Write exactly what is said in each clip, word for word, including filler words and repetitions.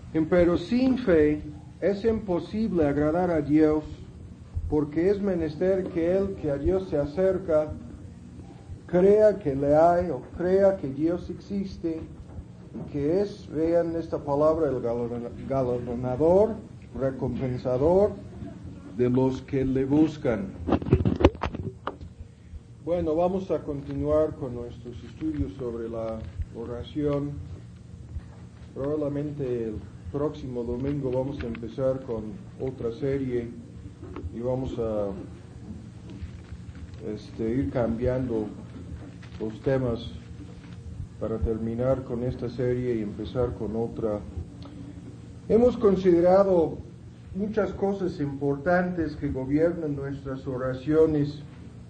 Empero sin fe es imposible agradar a Dios, porque es menester que el que a Dios se acerca crea que le hay o crea que Dios existe, y que es, vean esta palabra, el galardonador, recompensador de los que le buscan. Bueno, vamos a continuar con nuestros estudios sobre la oración. Probablemente el próximo domingo vamos a empezar con otra serie y vamos a este, ir cambiando los temas para terminar con esta serie y empezar con otra. Hemos considerado muchas cosas importantes que gobiernan nuestras oraciones.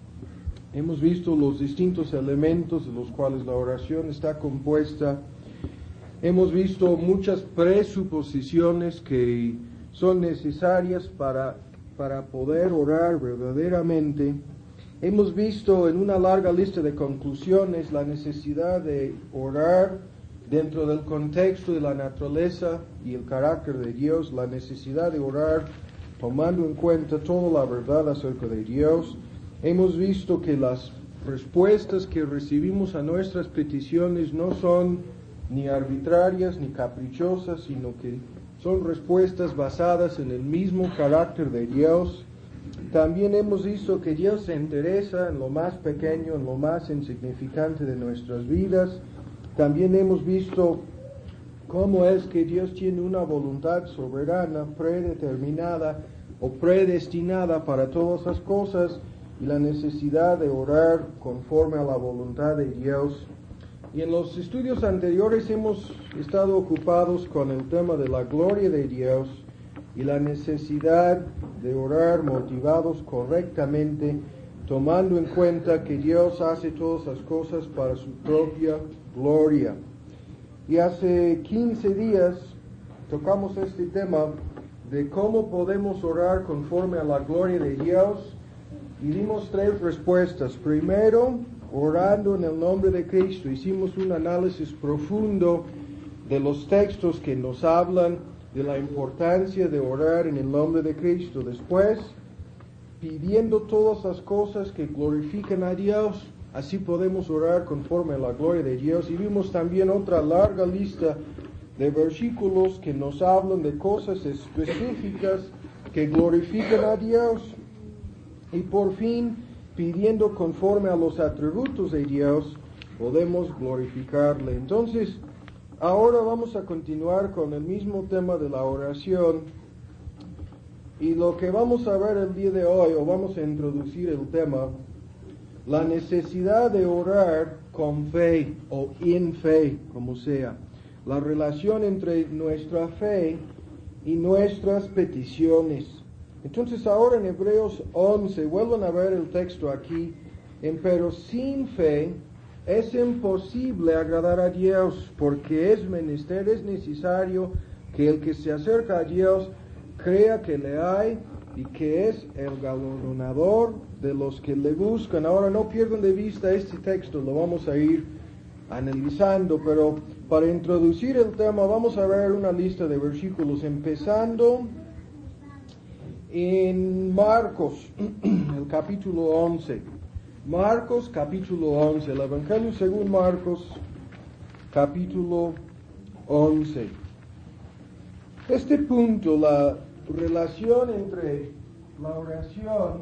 Hemos visto los distintos elementos de los cuales la oración está compuesta. Hemos visto muchas presuposiciones que son necesarias para, para poder orar verdaderamente. Hemos visto en una larga lista de conclusiones la necesidad de orar dentro del contexto de la naturaleza y el carácter de Dios, la necesidad de orar tomando en cuenta toda la verdad acerca de Dios. Hemos visto que las respuestas que recibimos a nuestras peticiones no son ni arbitrarias ni caprichosas, sino que son respuestas basadas en el mismo carácter de Dios. También hemos visto que Dios se interesa en lo más pequeño, en lo más insignificante de nuestras vidas. También hemos visto cómo es que Dios tiene una voluntad soberana, predeterminada o predestinada para todas las cosas, y la necesidad de orar conforme a la voluntad de Dios. Y en los estudios anteriores hemos estado ocupados con el tema de la gloria de Dios y la necesidad de orar motivados correctamente, tomando en cuenta que Dios hace todas las cosas para su propia gloria. Y hace quince días tocamos este tema de cómo podemos orar conforme a la gloria de Dios, y dimos tres respuestas. Primero, orando en el nombre de Cristo. Hicimos un análisis profundo de los textos que nos hablan de la importancia de orar en el nombre de Cristo. Después, pidiendo todas las cosas que glorifican a Dios. Así podemos orar conforme a la gloria de Dios. Y vimos también otra larga lista de versículos que nos hablan de cosas específicas que glorifican a Dios. Y por fin, pidiendo conforme a los atributos de Dios, podemos glorificarle. Entonces, ahora vamos a continuar con el mismo tema de la oración. Y lo que vamos a ver el día de hoy, o vamos a introducir el tema, la necesidad de orar con fe o en fe, como sea. La relación entre nuestra fe y nuestras peticiones. Entonces ahora en Hebreos once, vuelvan a ver el texto aquí, empero sin fe es imposible agradar a Dios, porque es menester, es necesario que el que se acerca a Dios crea que le hay y que es el galardonador de los que le buscan. Ahora no pierdan de vista este texto, lo vamos a ir analizando, pero para introducir el tema vamos a ver una lista de versículos, empezando en Marcos, el capítulo once. Marcos, capítulo once. El Evangelio según Marcos, capítulo once. Este punto, la relación entre la oración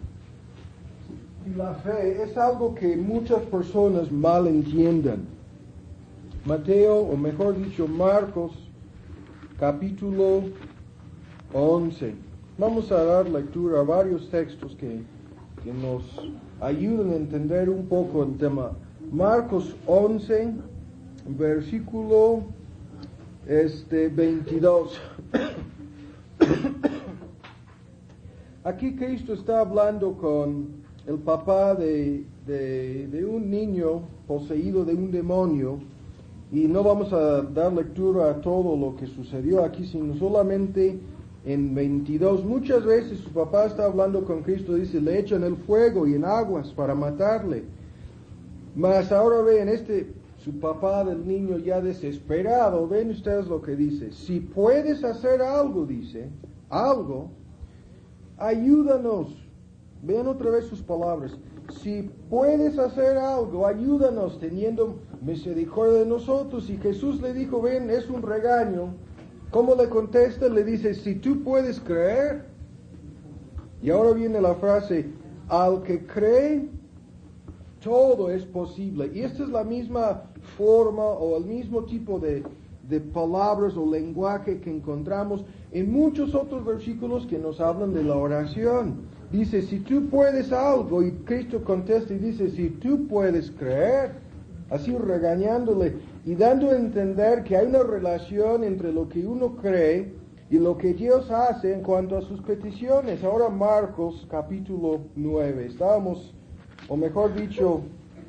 y la fe, es algo que muchas personas mal entienden. Mateo, o mejor dicho, Marcos, capítulo once. Vamos a dar lectura a varios textos que, que nos ayudan a entender un poco el tema. Marcos once, versículo este, veintidós. Aquí Cristo está hablando con el papá de, de, de un niño poseído de un demonio, y no vamos a dar lectura a todo lo que sucedió aquí, sino solamente en veintidós. Muchas veces su papá está hablando con Cristo, dice, le echan el fuego y en aguas para matarle. Mas ahora vean, este su papá del niño ya desesperado, ven ustedes lo que dice, si puedes hacer algo, dice, algo, ayúdanos. Vean otra vez sus palabras. Si puedes hacer algo, ayúdanos teniendo misericordia de nosotros. Y Jesús le dijo, ven, es un regaño. ¿Cómo le contesta? Le dice, si tú puedes creer. Y ahora viene la frase, al que cree, todo es posible. Y esta es la misma forma o el mismo tipo de, de palabras o lenguaje que encontramos en muchos otros versículos que nos hablan de la oración. Dice, si tú puedes algo, y Cristo contesta y dice, si tú puedes creer, así regañándole y dando a entender que hay una relación entre lo que uno cree y lo que Dios hace en cuanto a sus peticiones. Ahora Marcos capítulo nueve, estábamos, o mejor dicho,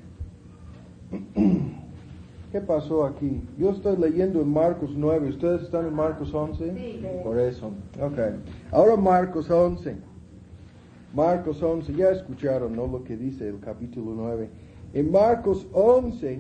¿qué pasó aquí? Yo estoy leyendo en Marcos nueve, ¿ustedes están en Marcos once? Sí. Por eso, ok. Ahora Marcos once. Marcos once, ya escucharon, ¿no? Lo que dice el capítulo nueve. En Marcos once,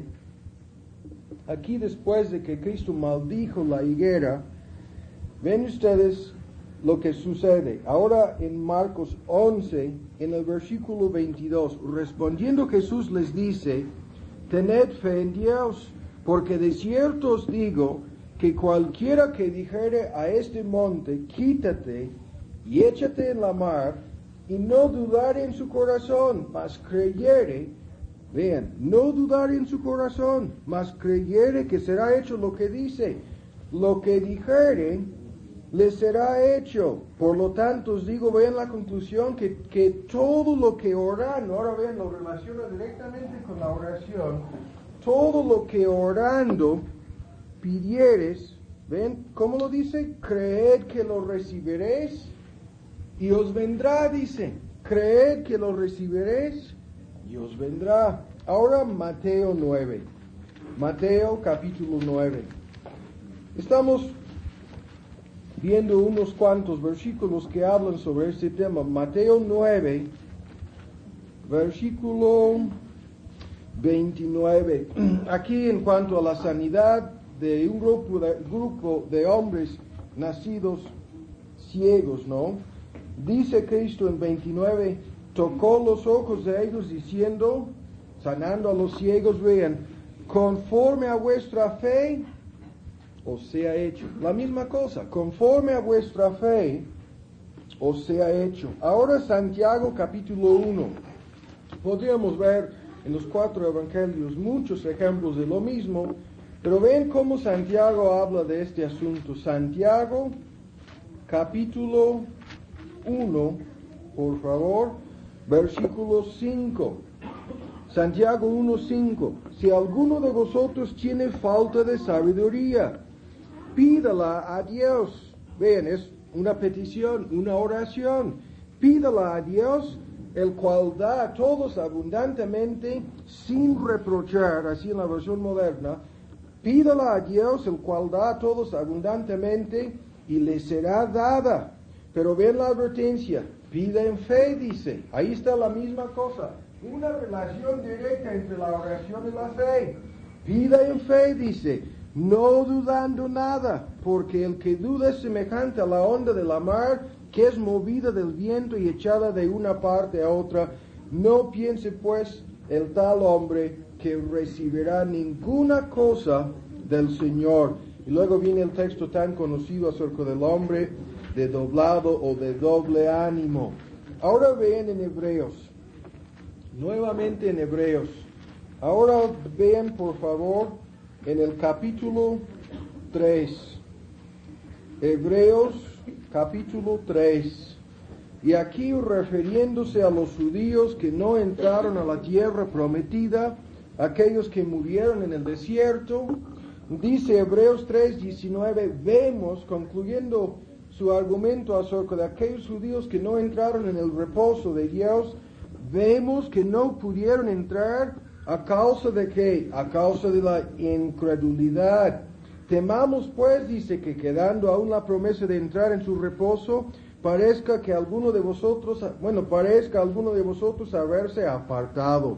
aquí después de que Cristo maldijo la higuera, ven ustedes lo que sucede. Ahora en Marcos once, en el versículo veintidós, respondiendo Jesús les dice, tened fe en Dios, porque de cierto os digo que cualquiera que dijere a este monte, quítate y échate en la mar, y no dudar en su corazón, mas creyere, vean, no dudar en su corazón, mas creyere que será hecho lo que dice, lo que dijere, le será hecho. Por lo tanto, os digo, vean la conclusión, que, que todo lo que orando, ahora vean, lo relaciona directamente con la oración, todo lo que orando pidieres, ven, ¿cómo lo dice? Creed que lo recibiréis, y os vendrá, dice, creed que lo recibiréis y os vendrá. Ahora Mateo nueve, Mateo capítulo nueve. Estamos viendo unos cuantos versículos que hablan sobre este tema. Mateo nueve, versículo veintinueve. Aquí en cuanto a la sanidad de un grupo de, grupo de hombres nacidos ciegos, ¿no? Dice Cristo en veintinueve, tocó los ojos de ellos diciendo, sanando a los ciegos, vean, conforme a vuestra fe, os sea hecho. La misma cosa, conforme a vuestra fe, os sea hecho. Ahora Santiago capítulo uno. Podríamos ver en los cuatro evangelios muchos ejemplos de lo mismo, pero ven cómo Santiago habla de este asunto. Santiago capítulo uno, por favor, versículo cinco. Santiago uno, cinco. Si alguno de vosotros tiene falta de sabiduría, pídala a Dios. Vean, es una petición, una oración. Pídala a Dios, el cual da a todos abundantemente, sin reprochar, así en la versión moderna. Pídala a Dios, el cual da a todos abundantemente, y le será dada. Pero ven la advertencia, pida en fe, dice. Ahí está la misma cosa. Una relación directa entre la oración y la fe. Pida en fe, dice, no dudando nada, porque el que duda es semejante a la onda de la mar, que es movida del viento y echada de una parte a otra. No piense pues el tal hombre que recibirá ninguna cosa del Señor. Y luego viene el texto tan conocido acerca del hombre de doblado o de doble ánimo. Ahora vean en Hebreos, nuevamente en Hebreos. Ahora vean por favor en el capítulo tres. Hebreos capítulo tres. Y aquí refiriéndose a los judíos que no entraron a la tierra prometida, aquellos que murieron en el desierto, dice Hebreos tres, diecinueve, vemos, concluyendo su argumento acerca de aquellos judíos que no entraron en el reposo de Dios, vemos que no pudieron entrar a causa de qué, a causa de la incredulidad. Temamos pues, dice, que quedando aún la promesa de entrar en su reposo, parezca que alguno de vosotros, bueno, parezca alguno de vosotros haberse apartado,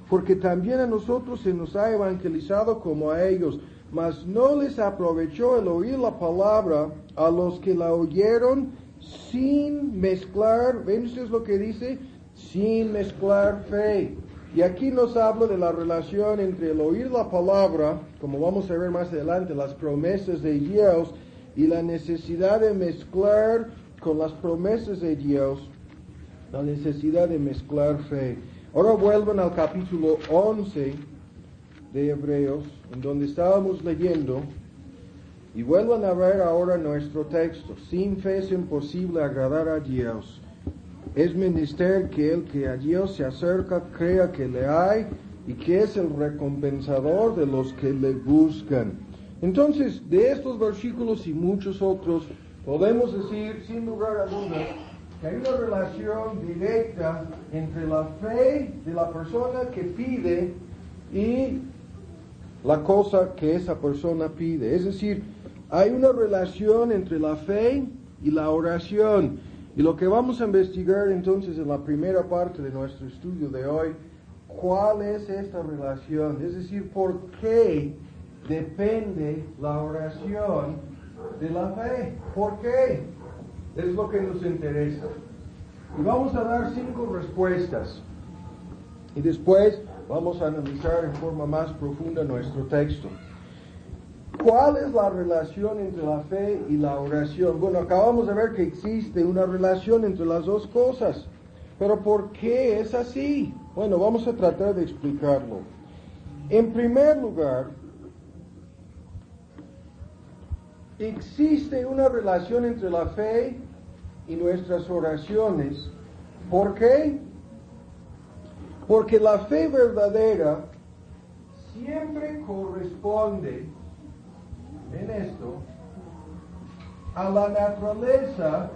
porque también a nosotros se nos ha evangelizado como a ellos, mas no les aprovechó el oír la palabra a los que la oyeron sin mezclar, ¿ven ustedes lo que dice? Sin mezclar fe. Y aquí nos habla de la relación entre el oír la palabra, como vamos a ver más adelante, las promesas de Dios, y la necesidad de mezclar con las promesas de Dios, la necesidad de mezclar fe. Ahora vuelvan al capítulo once de Hebreos, en donde estábamos leyendo, y vuelvan a ver ahora nuestro texto. Sin fe es imposible agradar a Dios. Es menester que el que a Dios se acerca crea que le hay y que es el recompensador de los que le buscan. Entonces, de estos versículos y muchos otros, podemos decir, sin lugar a dudas, que hay una relación directa entre la fe de la persona que pide y la cosa que esa persona pide. Es decir, hay una relación entre la fe y la oración. Y lo que vamos a investigar entonces en la primera parte de nuestro estudio de hoy, ¿cuál es esta relación? Es decir, ¿por qué depende la oración de la fe? ¿Por qué? Es lo que nos interesa. Y vamos a dar cinco respuestas. Y después vamos a analizar en forma más profunda nuestro texto. ¿Cuál es la relación entre la fe y la oración? Bueno, acabamos de ver que existe una relación entre las dos cosas. Pero ¿por qué es así? Bueno, vamos a tratar de explicarlo. En primer lugar, existe una relación entre la fe y nuestras oraciones. ¿Por qué? Porque la fe verdadera siempre corresponde en esto a la naturaleza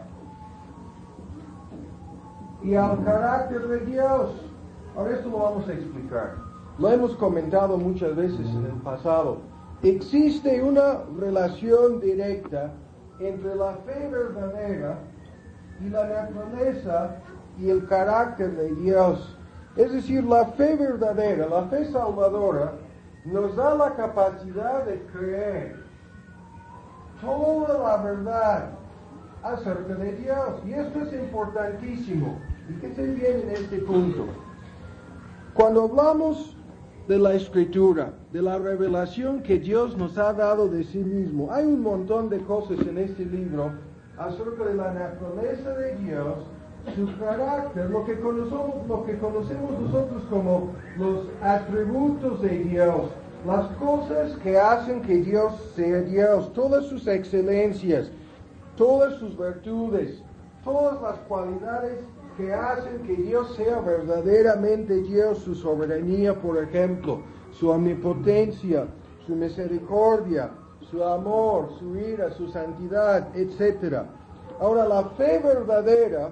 y al carácter de Dios. Ahora esto lo vamos a explicar. Lo hemos comentado muchas veces en el pasado. Existe una relación directa entre la fe verdadera y la naturaleza y el carácter de Dios. Es decir, la fe verdadera, la fe salvadora, nos da la capacidad de creer toda la verdad acerca de Dios. Y esto es importantísimo. Fíjense bien en este punto. Cuando hablamos de la Escritura, de la revelación que Dios nos ha dado de sí mismo, hay un montón de cosas en este libro acerca de la naturaleza de Dios, su carácter, lo que conocemos, lo que conocemos nosotros como los atributos de Dios, las cosas que hacen que Dios sea Dios, todas sus excelencias, todas sus virtudes, todas las cualidades que hacen que Dios sea verdaderamente Dios, su soberanía, por ejemplo, su omnipotencia, su misericordia, su amor, su ira, su santidad, etcétera. Ahora, la fe verdadera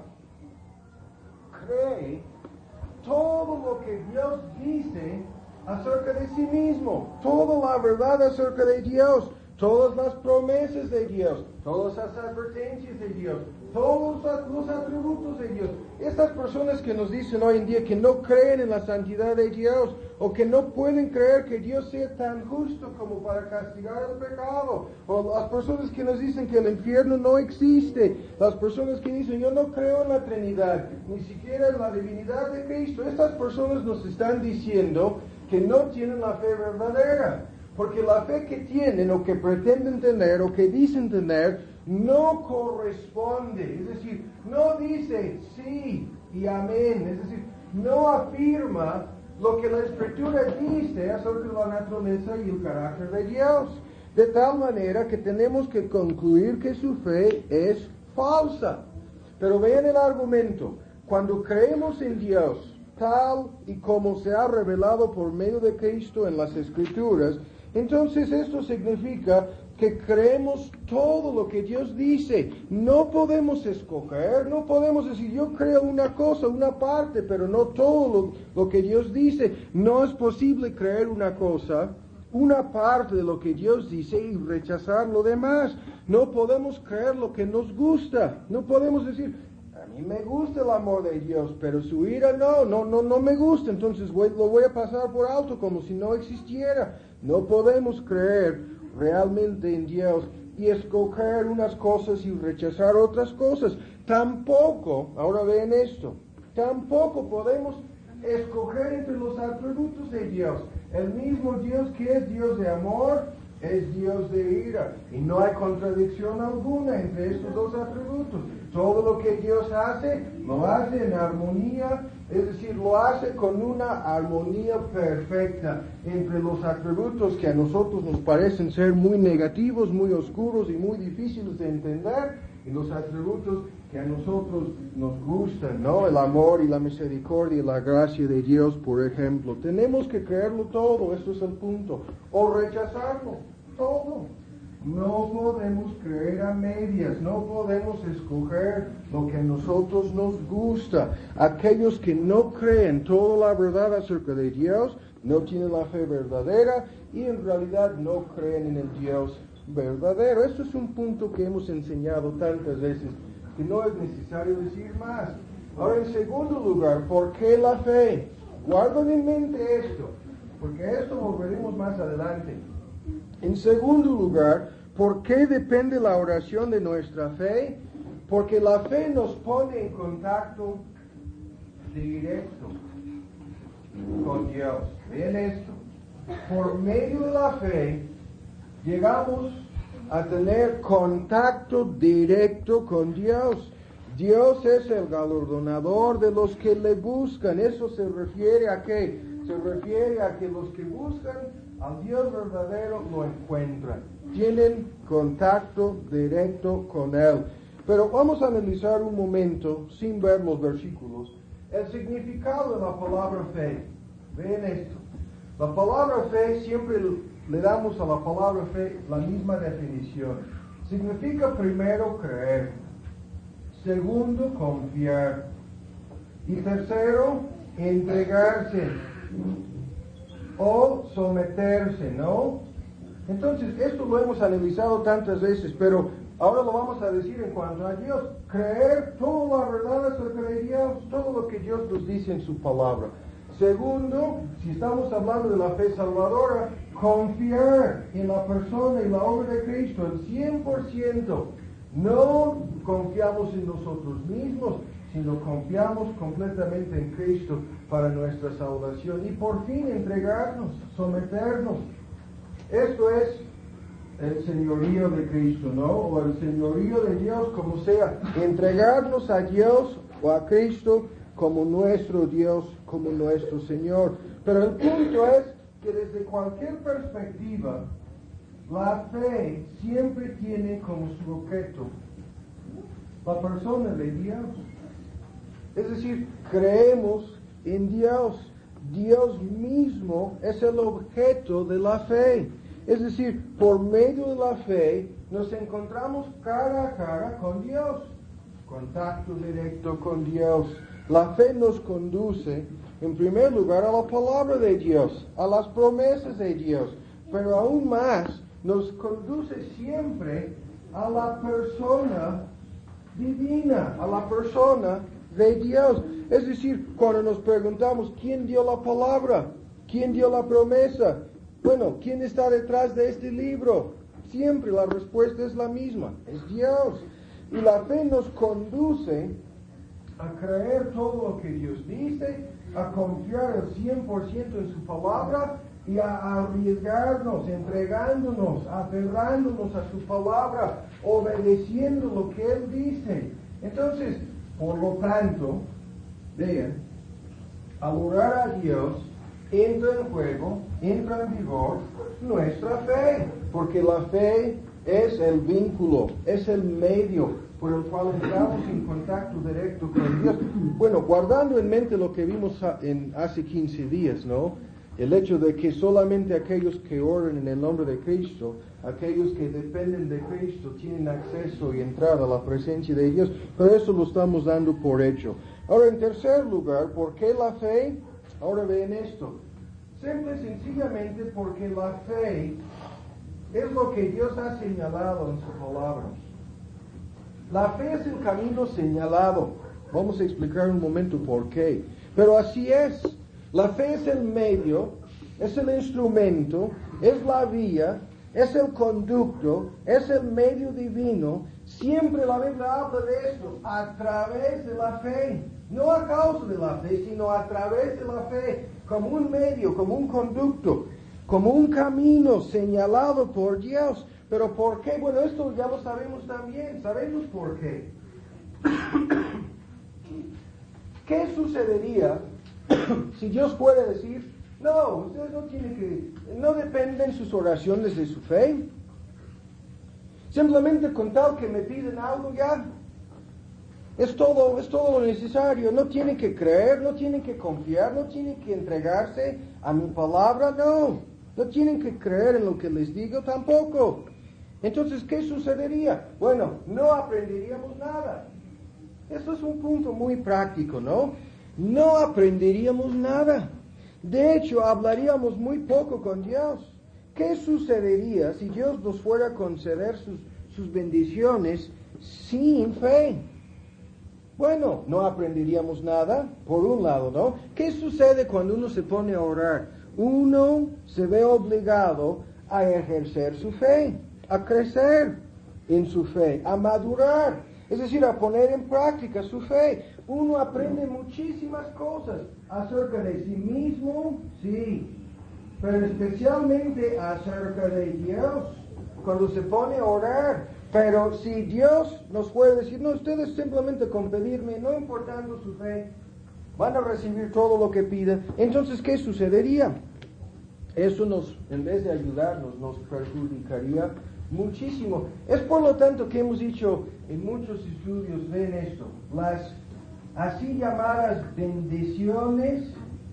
cree todo lo que Dios dice acerca de sí mismo, toda la verdad acerca de Dios, todas las promesas de Dios, todas las advertencias de Dios, todos los atributos de Dios. Estas personas que nos dicen hoy en día que no creen en la santidad de Dios, o que no pueden creer que Dios sea tan justo como para castigar el pecado, o las personas que nos dicen que el infierno no existe, las personas que dicen yo no creo en la Trinidad, ni siquiera en la divinidad de Cristo, estas personas nos están diciendo que no tienen la fe verdadera. Porque la fe que tienen o que pretenden tener o que dicen tener no corresponde, es decir, no dice sí y amén, es decir, no afirma lo que la Escritura dice acerca de la naturaleza y el carácter de Dios. De tal manera que tenemos que concluir que su fe es falsa. Pero vean el argumento, cuando creemos en Dios tal y como se ha revelado por medio de Cristo en las Escrituras, entonces esto significa que creemos todo lo que Dios dice. No podemos escoger, no podemos decir yo creo una cosa, una parte, pero no todo lo, lo que Dios dice. No es posible creer una cosa, una parte de lo que Dios dice y rechazar lo demás. No podemos creer lo que nos gusta. No podemos decir, A mí me gusta el amor de Dios, pero su ira no, no, no, no me gusta, entonces voy, lo voy a pasar por alto como si no existiera. No podemos creer realmente en Dios y escoger unas cosas y rechazar otras cosas. Tampoco, ahora ven esto, tampoco podemos escoger entre los atributos de Dios. El mismo Dios que es Dios de amor, es Dios de ira. Y no hay contradicción alguna entre estos dos atributos. Todo lo que Dios hace, lo hace en armonía, es decir, lo hace con una armonía perfecta entre los atributos que a nosotros nos parecen ser muy negativos, muy oscuros y muy difíciles de entender, y los atributos que a nosotros nos gustan, ¿no? El amor y la misericordia y la gracia de Dios, por ejemplo. Tenemos que creerlo todo, eso es el punto, o rechazarlo, todo. No podemos creer a medias, no podemos escoger lo que a nosotros nos gusta. Aquellos que no creen toda la verdad acerca de Dios, no tienen la fe verdadera y en realidad no creen en el Dios verdadero. Esto es un punto que hemos enseñado tantas veces, que no es necesario decir más. Ahora, en segundo lugar, ¿por qué la fe? Guarden en mente esto, porque a esto volveremos más adelante. En segundo lugar, ¿por qué depende la oración de nuestra fe? Porque la fe nos pone en contacto directo con Dios. Vean esto. Por medio de la fe, llegamos a tener contacto directo con Dios. Dios es el galardonador de los que le buscan. Eso se refiere a qué? Se refiere a que los que buscan al Dios verdadero lo encuentran. Tienen contacto directo con Él. Pero vamos a analizar un momento, sin ver los versículos, el significado de la palabra fe. Vean esto. La palabra fe, siempre le damos a la palabra fe la misma definición. Significa primero creer, segundo confiar y tercero entregarse o someterse, ¿no? Entonces, esto lo hemos analizado tantas veces, pero ahora lo vamos a decir en cuanto a Dios. Creer toda la verdad acerca de Dios, todo lo que Dios nos dice en su palabra. Segundo, si estamos hablando de la fe salvadora, confiar en la persona y la obra de Cristo al cien por ciento. No confiamos en nosotros mismos, sino confiamos completamente en Cristo para nuestra salvación. Y por fin entregarnos, someternos. Esto es el señorío de Cristo, ¿no? O el señorío de Dios, como sea. Entregarnos a Dios o a Cristo como nuestro Dios, como nuestro Señor. Pero el punto es que desde cualquier perspectiva, la fe siempre tiene como su objeto la persona de Dios. Es decir, creemos en Dios. Dios mismo es el objeto de la fe. Es decir, por medio de la fe nos encontramos cara a cara con Dios. Contacto directo con Dios. La fe nos conduce, en primer lugar, a la palabra de Dios, a las promesas de Dios, pero aún más nos conduce siempre a la persona divina, a la persona de Dios. Es decir, cuando nos preguntamos, ¿quién dio la palabra? ¿Quién dio la promesa? Bueno, ¿quién está detrás de este libro? Siempre la respuesta es la misma, es Dios. Y la fe nos conduce a creer todo lo que Dios dice, a confiar al cien por ciento en su palabra y a arriesgarnos, entregándonos, aferrándonos a su palabra, obedeciendo lo que Él dice. Entonces, por lo tanto, vean, al orar a Dios, entra en juego, entra en vigor nuestra fe, porque la fe es el vínculo, es el medio por el cual entramos en contacto directo con Dios. Bueno, guardando en mente lo que vimos en, hace quince días, ¿no? El hecho de que solamente aquellos que oran en el nombre de Cristo, aquellos que dependen de Cristo, tienen acceso y entrada a la presencia de Dios, pero eso lo estamos dando por hecho. Ahora, en tercer lugar, ¿por qué la fe? Ahora ven esto. Simple y sencillamente porque la fe es lo que Dios ha señalado en su palabra. La fe es el camino señalado. Vamos a explicar un momento por qué. Pero así es. La fe es el medio, es el instrumento, es la vía, es el conducto, es el medio divino. Siempre la Biblia habla de esto, a través de la fe. No a causa de la fe, sino a través de la fe, como un medio, como un conducto, como un camino señalado por Dios. ¿Pero por qué? Bueno, esto ya lo sabemos también, sabemos por qué. ¿Qué sucedería si Dios fuera a decir, no, ustedes no tienen que, no dependen sus oraciones de su fe? Simplemente con tal que me piden algo ya, es todo, es todo lo necesario. No tienen que creer, no tienen que confiar, no tienen que entregarse a mi palabra, no. No tienen que creer en lo que les digo tampoco. Entonces, ¿qué sucedería? Bueno, no aprenderíamos nada. Esto es un punto muy práctico, ¿no? No aprenderíamos nada. De hecho, hablaríamos muy poco con Dios. ¿Qué sucedería si Dios nos fuera a conceder sus, sus bendiciones sin fe? Bueno, no aprenderíamos nada, por un lado, ¿no? ¿Qué sucede cuando uno se pone a orar? Uno se ve obligado a ejercer su fe, a crecer en su fe, a madurar. Es decir, a poner en práctica su fe. Uno aprende muchísimas cosas acerca de sí mismo, sí, pero especialmente acerca de Dios, cuando se pone a orar. Pero si Dios nos puede decir, no, ustedes simplemente con pedirme, no importando su fe, van a recibir todo lo que piden, entonces, ¿qué sucedería? Eso nos, en vez de ayudarnos, nos perjudicaría muchísimo. Es por lo tanto que hemos dicho en muchos estudios, ven esto, las así llamadas bendiciones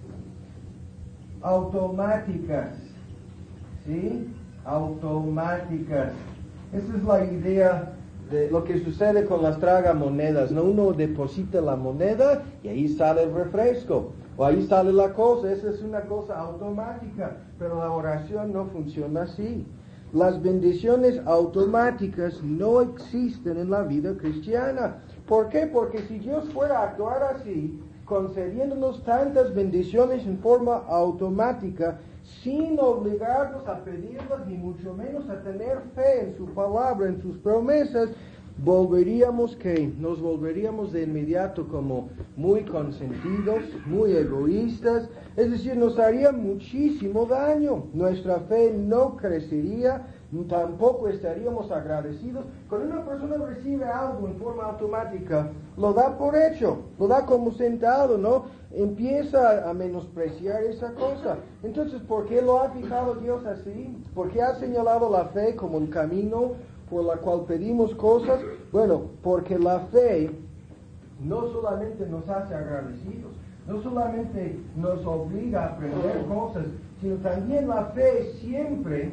automáticas, ¿sí? Automáticas. Esa es la idea de lo que sucede con las tragamonedas, ¿no? Uno deposita la moneda y ahí sale el refresco, o ahí sale la cosa. Esa es una cosa automática, pero la oración no funciona así. Las bendiciones automáticas no existen en la vida cristiana. ¿Por qué? Porque si Dios fuera a actuar así, concediéndonos tantas bendiciones en forma automática, sin obligarnos a pedirlas, ni mucho menos a tener fe en su palabra, en sus promesas, volveríamos que nos volveríamos de inmediato como muy consentidos, muy egoístas, es decir, nos haría muchísimo daño. Nuestra fe no crecería, tampoco estaríamos agradecidos. Cuando una persona recibe algo en forma automática, lo da por hecho, lo da como sentado, ¿no? Empieza a menospreciar esa cosa. Entonces, ¿por qué lo ha fijado Dios así? ¿Por qué ha señalado la fe como un camino por la cual pedimos cosas? Bueno, porque la fe no solamente nos hace agradecidos, no solamente nos obliga a aprender cosas, sino también la fe siempre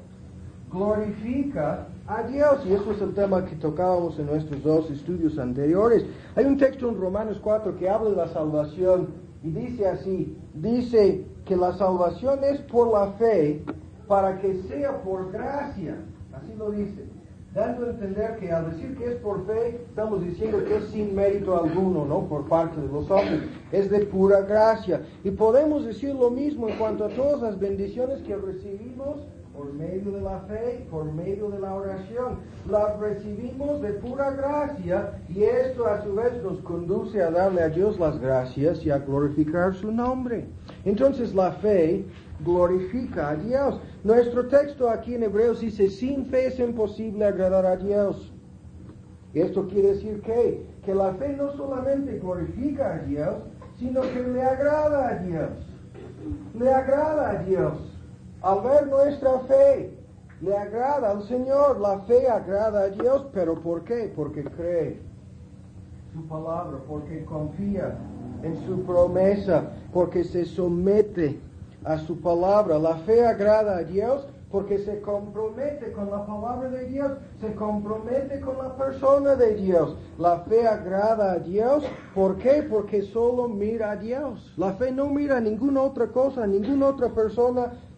glorifica a Dios. Y eso es el tema que tocábamos en nuestros dos estudios anteriores. Hay un texto en Romanos cuatro que habla de la salvación y dice así, dice que la salvación es por la fe para que sea por gracia. Así lo dice, dando a entender que al decir que es por fe, estamos diciendo que es sin mérito alguno, ¿no? Por parte de los hombres, es de pura gracia. Y podemos decir lo mismo en cuanto a todas las bendiciones que recibimos por medio de la fe, por medio de la oración. Las recibimos de pura gracia y esto a su vez nos conduce a darle a Dios las gracias y a glorificar su nombre. Entonces la fe glorifica a Dios. Nuestro texto aquí en Hebreos dice, sin fe es imposible agradar a Dios. Esto quiere decir que, que la fe no solamente glorifica a Dios, sino que le agrada a Dios. Le agrada a Dios. Al ver nuestra fe, le agrada al Señor. La fe agrada a Dios, pero ¿por qué? Porque cree su palabra, porque confía en su promesa, porque se somete a su palabra. La fe agrada a Dios porque se compromete con la palabra de Dios, se compromete con la persona de Dios. La fe agrada a Dios, ¿por qué? Porque solo mira a Dios. La fe no mira a ninguna otra cosa, a ninguna otra persona,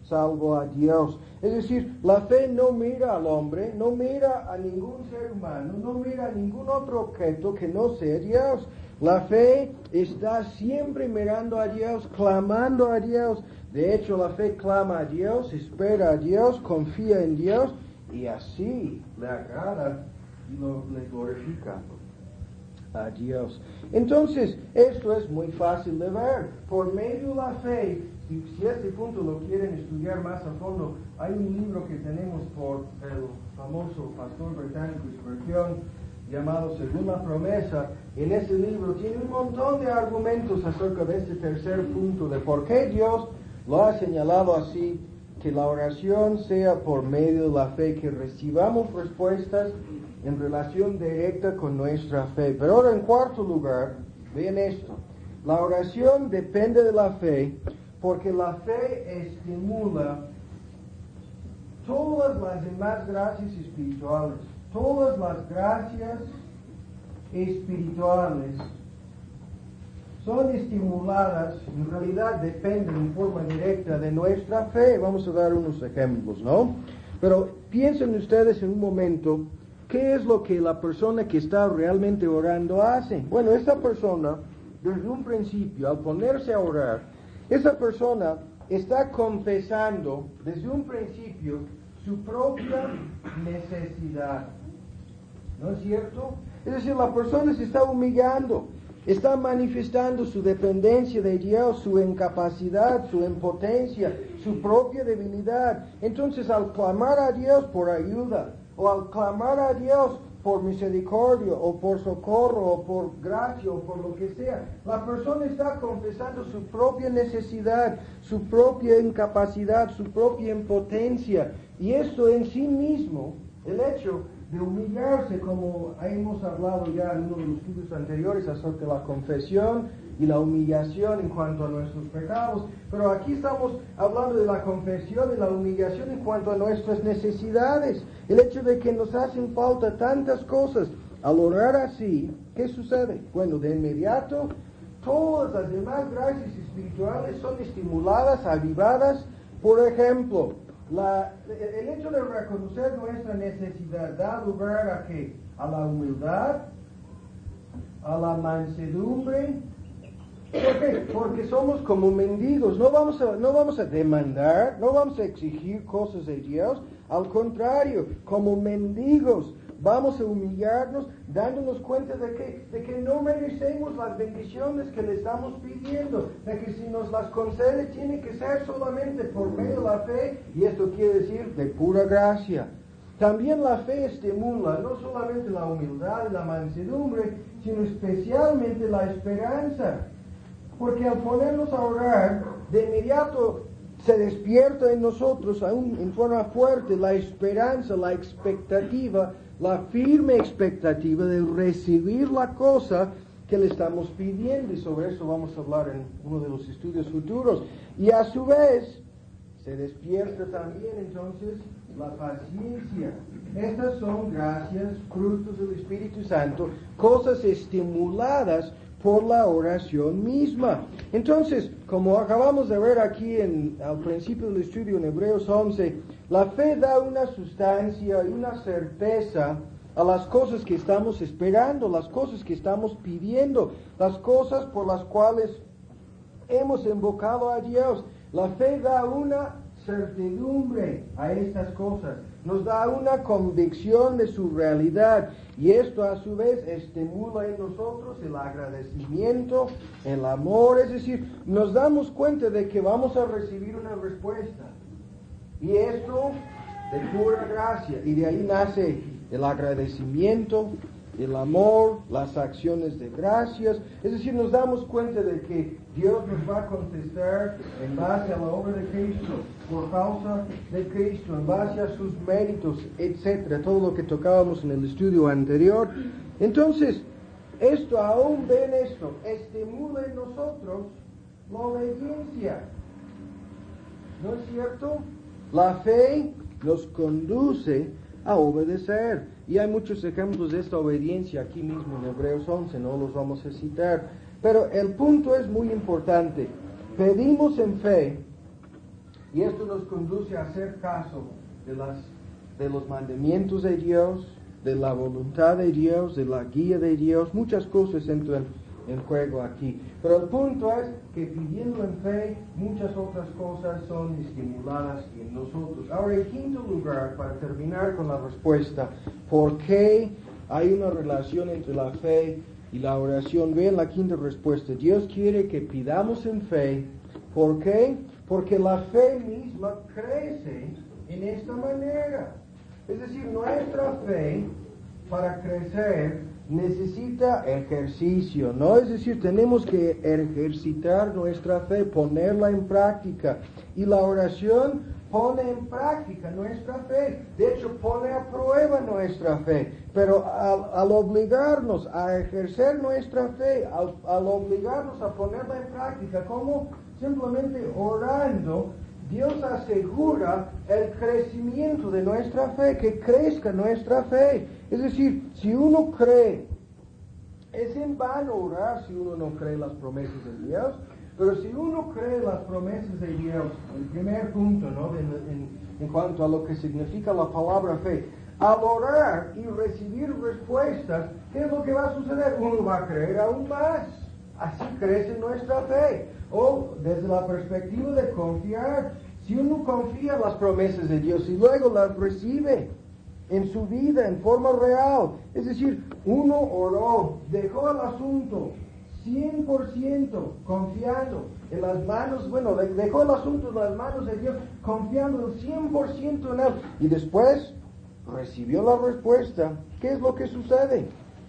salvo a Dios. Es decir, la fe no mira al hombre, no mira a ningún ser humano, no mira a ningún otro objeto que no sea Dios. La fe está siempre mirando a Dios, clamando a Dios. De hecho, la fe clama a Dios, espera a Dios, confía en Dios y así le agrada y lo, le glorifica a Dios. Entonces, esto es muy fácil de ver. Por medio de la fe, si, si este punto lo quieren estudiar más a fondo, hay un libro que tenemos por el famoso pastor británico Spurgeon, llamado Según la Promesa. En ese libro tiene un montón de argumentos acerca de este tercer punto, de por qué Dios lo ha señalado así, que la oración sea por medio de la fe, que recibamos respuestas en relación directa con nuestra fe. Pero ahora, en cuarto lugar, vean esto. La oración depende de la fe, porque la fe estimula todas las demás gracias espirituales. Todas las gracias espirituales son estimuladas, en realidad dependen en forma directa de nuestra fe. Vamos a dar unos ejemplos, ¿no? Pero piensen ustedes en un momento, ¿qué es lo que la persona que está realmente orando hace? Bueno, esta persona, desde un principio, al ponerse a orar, esa persona está confesando desde un principio su propia necesidad. ¿No es cierto? Es decir, la persona se está humillando, está manifestando su dependencia de Dios, su incapacidad, su impotencia, su propia debilidad. Entonces, al clamar a Dios por ayuda, o al clamar a Dios por misericordia, o por socorro, o por gracia, o por lo que sea, la persona está confesando su propia necesidad, su propia incapacidad, su propia impotencia. Y esto en sí mismo, el hecho de humillarse, como hemos hablado ya en uno de los estudios anteriores acerca de la confesión y la humillación en cuanto a nuestros pecados, pero aquí estamos hablando de la confesión y la humillación en cuanto a nuestras necesidades, el hecho de que nos hacen falta tantas cosas. Al orar así, ¿qué sucede? Bueno, de inmediato, todas las demás gracias espirituales son estimuladas, avivadas. Por ejemplo, La, el hecho de reconocer nuestra necesidad da lugar a ¿qué? A la humildad, a la mansedumbre. ¿Por qué? Porque somos como mendigos. No vamos a, no vamos a demandar, no vamos a exigir cosas de Dios. Al contrario, como mendigos, vamos a humillarnos, dándonos cuenta de que, de que no merecemos las bendiciones que le estamos pidiendo, de que si nos las concede tiene que ser solamente por medio de la fe, y esto quiere decir de pura gracia. También la fe estimula no solamente la humildad y la mansedumbre, sino especialmente la esperanza, porque al ponernos a orar, de inmediato se despierta en nosotros, aún en forma fuerte, la esperanza, la expectativa, la firme expectativa de recibir la cosa que le estamos pidiendo, y sobre eso vamos a hablar en uno de los estudios futuros. Y a su vez, se despierta también entonces la paciencia. Estas son gracias, frutos del Espíritu Santo, cosas estimuladas por la oración misma. Entonces, como acabamos de ver aquí en, al principio del estudio en Hebreos once, la fe da una sustancia y una certeza a las cosas que estamos esperando, las cosas que estamos pidiendo, las cosas por las cuales hemos invocado a Dios. La fe da una certidumbre a estas cosas, nos da una convicción de su realidad, y esto a su vez estimula en nosotros el agradecimiento, el amor, es decir, nos damos cuenta de que vamos a recibir una respuesta, y esto de pura gracia, y de ahí nace el agradecimiento, el amor, las acciones de gracias. Es decir, nos damos cuenta de que Dios nos va a contestar en base a la obra de Cristo, por causa de Cristo, en base a sus méritos, etcétera. Todo lo que tocábamos en el estudio anterior. Entonces, esto, aún ven esto, estimula en nosotros la obediencia. ¿No es cierto? La fe nos conduce a obedecer. Y hay muchos ejemplos de esta obediencia aquí mismo en Hebreos once, no los vamos a citar. Pero el punto es muy importante. Pedimos en fe, Y esto nos conduce a hacer caso de, las, de los mandamientos de Dios, de la voluntad de Dios, de la guía de Dios. Muchas cosas entran en juego aquí. Pero el punto es que pidiendo en fe, muchas otras cosas son estimuladas en nosotros. Ahora, en quinto lugar, para terminar con la respuesta, ¿por qué hay una relación entre la fe y la oración? Vean la quinta respuesta. Dios quiere que pidamos en fe. ¿Por qué? Porque la fe misma crece en esta manera. Es decir, nuestra fe, para crecer, necesita ejercicio, ¿no? Es decir, tenemos que ejercitar nuestra fe, ponerla en práctica. Y la oración pone en práctica nuestra fe. De hecho, pone a prueba nuestra fe. Pero al, al obligarnos a ejercer nuestra fe, al, al obligarnos a ponerla en práctica, como simplemente orando, Dios asegura el crecimiento de nuestra fe, que crezca nuestra fe. Es decir, si uno cree, es en vano orar si uno no cree las promesas de Dios, pero si uno cree las promesas de Dios, el primer punto, ¿no? En, en, en cuanto a lo que significa la palabra fe, al orar y recibir respuestas, ¿qué es lo que va a suceder? Uno va a creer aún más. Así crece nuestra fe. O desde la perspectiva de confiar, si uno confía en las promesas de Dios y luego las recibe en su vida en forma real, es decir, uno oró, dejó el asunto cien por ciento confiando en las manos, bueno, dejó el asunto en las manos de Dios, confiando el cien por ciento en Él, y después recibió la respuesta. ¿Qué es lo que sucede?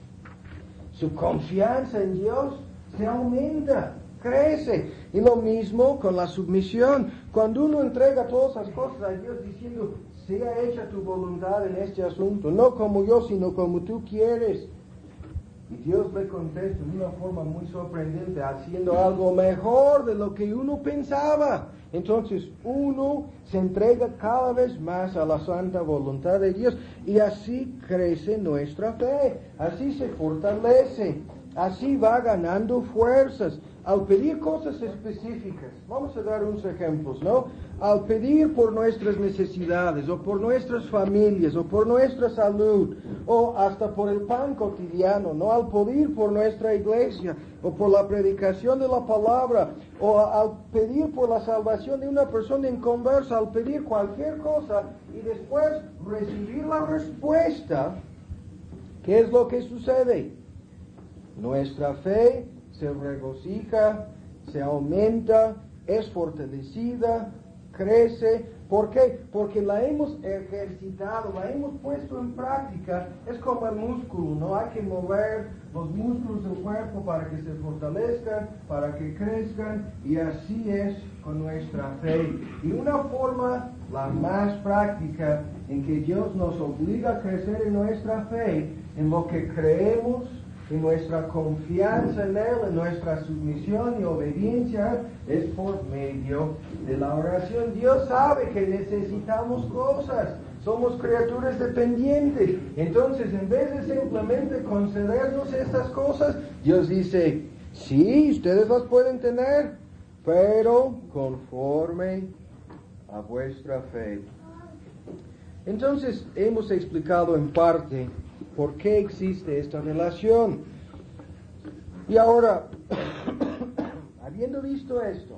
Su confianza en Dios se aumenta, crece. Y lo mismo con la submisión. Cuando uno entrega todas las cosas a Dios diciendo, sea hecha tu voluntad en este asunto, no como yo, sino como tú quieres. Y Dios le contesta de una forma muy sorprendente, haciendo algo mejor de lo que uno pensaba. Entonces uno se entrega cada vez más a la santa voluntad de Dios y así crece nuestra fe, así se fortalece, así va ganando fuerzas. Al pedir cosas específicas, vamos a dar unos ejemplos, ¿no? Al pedir por nuestras necesidades, o por nuestras familias, o por nuestra salud, o hasta por el pan cotidiano, ¿no? Al pedir por nuestra iglesia, o por la predicación de la palabra, o al pedir por la salvación de una persona inconversa, al pedir cualquier cosa, y después recibir la respuesta, ¿qué es lo que sucede? Nuestra fe se regocija, se aumenta, es fortalecida, crece. ¿Por qué? Porque la hemos ejercitado, la hemos puesto en práctica. Es como el músculo, ¿no? Hay que mover los músculos del cuerpo para que se fortalezcan, para que crezcan, y así es con nuestra fe. Y una forma, la más práctica, en que Dios nos obliga a crecer en nuestra fe, en lo que creemos, en nuestra confianza en Él, en nuestra sumisión y obediencia, es por medio de la oración. Dios sabe que necesitamos cosas, somos criaturas dependientes. Entonces, en vez de simplemente concedernos estas cosas, Dios dice, sí, ustedes las pueden tener, pero conforme a vuestra fe. Entonces, hemos explicado en parte por qué existe esta relación. Y ahora, habiendo visto esto,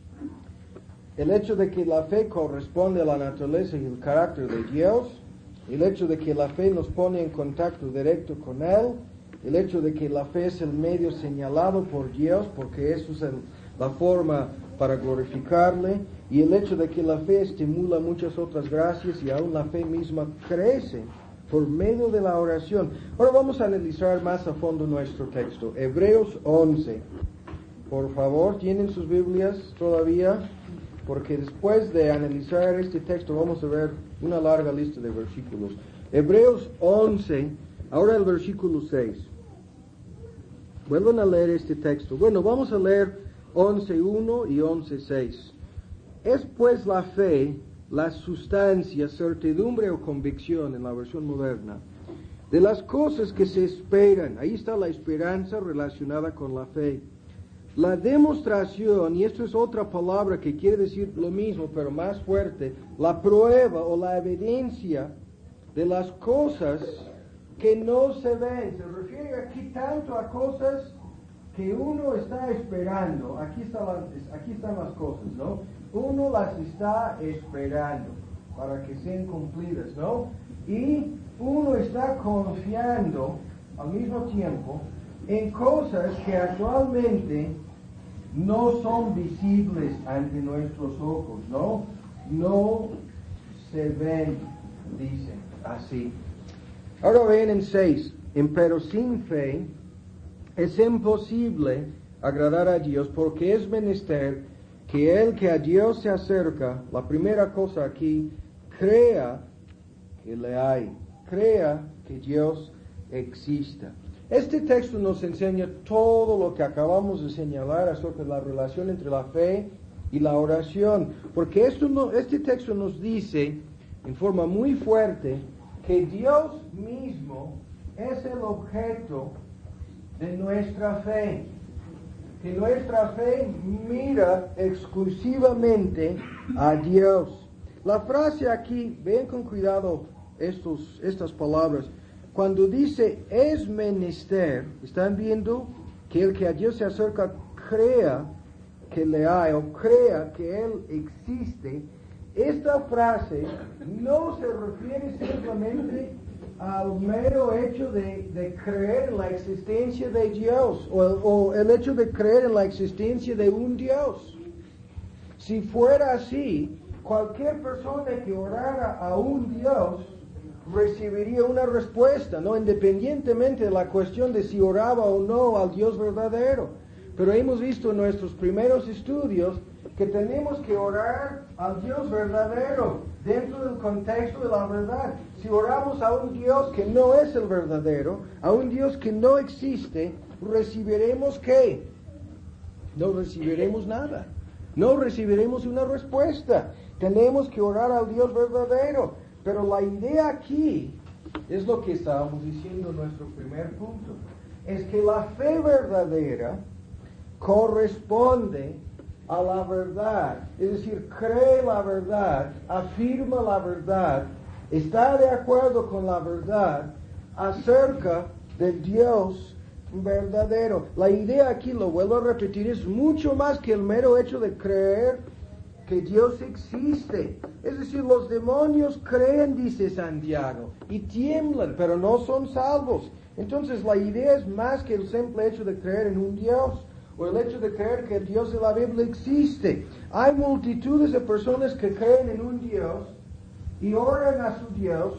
el hecho de que la fe corresponde a la naturaleza y el carácter de Dios, el hecho de que la fe nos pone en contacto directo con Él, el hecho de que la fe es el medio señalado por Dios, porque eso es el, la forma para glorificarle, y el hecho de que la fe estimula muchas otras gracias y aún la fe misma crece por medio de la oración. Ahora vamos a analizar más a fondo nuestro texto. Hebreos once. Por favor, ¿tienen sus Biblias todavía? Porque después de analizar este texto vamos a ver una larga lista de versículos. Hebreos once, ahora el versículo seis. Vuelvan a leer este texto. Bueno, vamos a leer once uno y once seis. Es pues la fe la sustancia, certidumbre o convicción en la versión moderna, de las cosas que se esperan. Ahí está la esperanza relacionada con la fe. la demostración, y esto es otra palabra que quiere decir lo mismo, pero más fuerte, la prueba o la evidencia de las cosas que no se ven. Se refiere aquí tanto a cosas que uno está esperando. Aquí, está la, aquí están las cosas, ¿no? Uno las está esperando para que sean cumplidas, ¿no? Y uno está confiando al mismo tiempo en cosas que actualmente no son visibles ante nuestros ojos, ¿no? No se ven, dicen así. Ahora ven en seis, pero sin fe es imposible agradar a Dios, porque es menester que el que a Dios se acerca, la primera cosa aquí, crea que le hay, crea que Dios exista. Este texto nos enseña todo lo que acabamos de señalar acerca de la relación entre la fe y la oración, porque esto no, este texto nos dice en forma muy fuerte que Dios mismo es el objeto de nuestra fe, que nuestra fe mira exclusivamente a Dios. La frase aquí, ven con cuidado estos, estas palabras, cuando dice es menester, ¿están viendo? Que el que a Dios se acerca crea que le hay o crea que Él existe. Esta frase no se refiere simplemente al mero hecho de, de creer en la existencia de Dios o el, o el hecho de creer en la existencia de un Dios. Si fuera así, cualquier persona que orara a un Dios recibiría una respuesta, ¿no? Independientemente de la cuestión de si oraba o no al Dios verdadero. Pero hemos visto en nuestros primeros estudios que tenemos que orar al Dios verdadero dentro del contexto de la verdad. Si oramos a un Dios que no es el verdadero, a un Dios que no existe, ¿recibiremos qué? No recibiremos nada. No recibiremos una respuesta. Tenemos que orar al Dios verdadero. Pero la idea aquí es lo que estábamos diciendo en nuestro primer punto. Es que la fe verdadera corresponde a la verdad. Es decir, cree la verdad, afirma la verdad, está de acuerdo con la verdad acerca del Dios verdadero. La idea aquí, lo vuelvo a repetir, es mucho más que el mero hecho de creer que Dios existe. Es decir, los demonios creen, dice Santiago, y tiemblan, pero no son salvos. Entonces la idea es más que el simple hecho de creer en un Dios, o el hecho de creer que el Dios de la Biblia existe. Hay multitudes de personas que creen en un Dios, y oran a su Dios,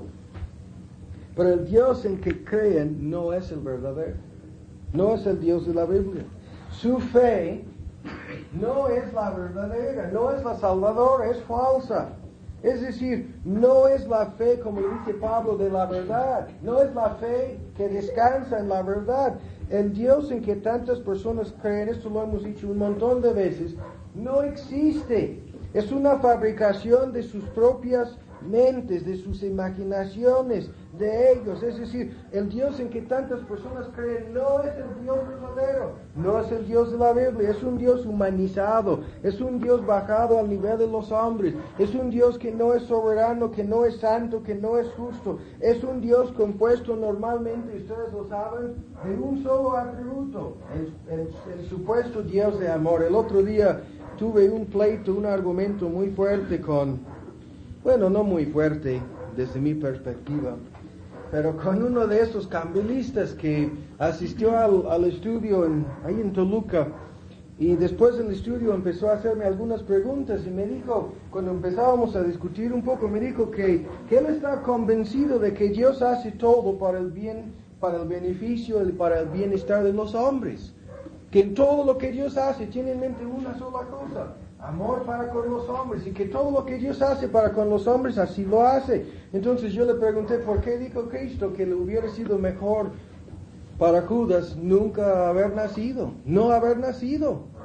pero el Dios en que creen no es el verdadero. No es el Dios de la Biblia. Su fe no es la verdadera, no es la salvadora, es falsa. Es decir, no es la fe, como dice Pablo, de la verdad. No es la fe que descansa en la verdad. El Dios en que tantas personas creen, esto lo hemos dicho un montón de veces, no existe. Es una fabricación de sus propias mentes, de sus imaginaciones, de ellos. Es decir, el Dios en que tantas personas creen no es el Dios verdadero, no es el Dios de la Biblia, es un Dios humanizado, es un Dios bajado al nivel de los hombres, es un Dios que no es soberano, que no es santo, que no es justo, es un Dios compuesto normalmente, ustedes lo saben, de un solo atributo, el, el, el supuesto Dios de amor. El otro día tuve un pleito, un argumento muy fuerte con, bueno, no muy fuerte desde mi perspectiva, pero con uno de esos cambialistas que asistió al, al estudio en, ahí en Toluca, y después del estudio empezó a hacerme algunas preguntas y me dijo, cuando empezábamos a discutir un poco, me dijo que, que él está convencido de que Dios hace todo para el bien, para el beneficio y para el bienestar de los hombres, que en todo lo que Dios hace tiene en mente una sola cosa: amor para con los hombres, y que todo lo que Dios hace para con los hombres, así lo hace. Entonces yo le pregunté, ¿por qué dijo Cristo que le hubiera sido mejor para Judas nunca haber nacido? No haber nacido.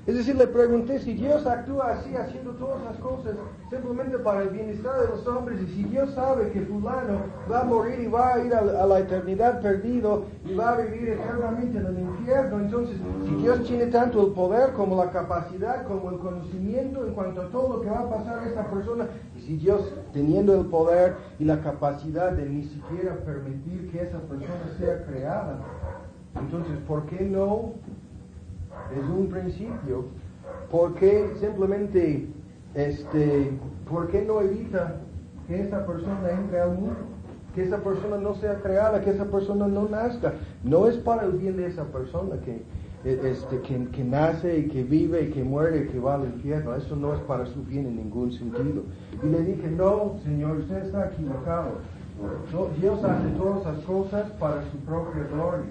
Es decir, le pregunté si Dios actúa así, haciendo todas las cosas simplemente para el bienestar de los hombres, y si Dios sabe que fulano va a morir y va a ir a, a la eternidad perdido y va a vivir eternamente en el infierno, entonces si Dios tiene tanto el poder como la capacidad, como el conocimiento en cuanto a todo lo que va a pasar a esta persona, y si Dios teniendo el poder y la capacidad de ni siquiera permitir que esa persona sea creada, entonces ¿por qué no? Desde un principio, ¿por qué simplemente, este, por qué no evita que esa persona entre al mundo? Que esa persona no sea creada, que esa persona no nazca. No es para el bien de esa persona que, este, que, que nace y que vive y que muere y que va al infierno. Eso no es para su bien en ningún sentido. Y le dije, no, Señor, usted está equivocado. No, Dios hace todas las cosas para su propia gloria.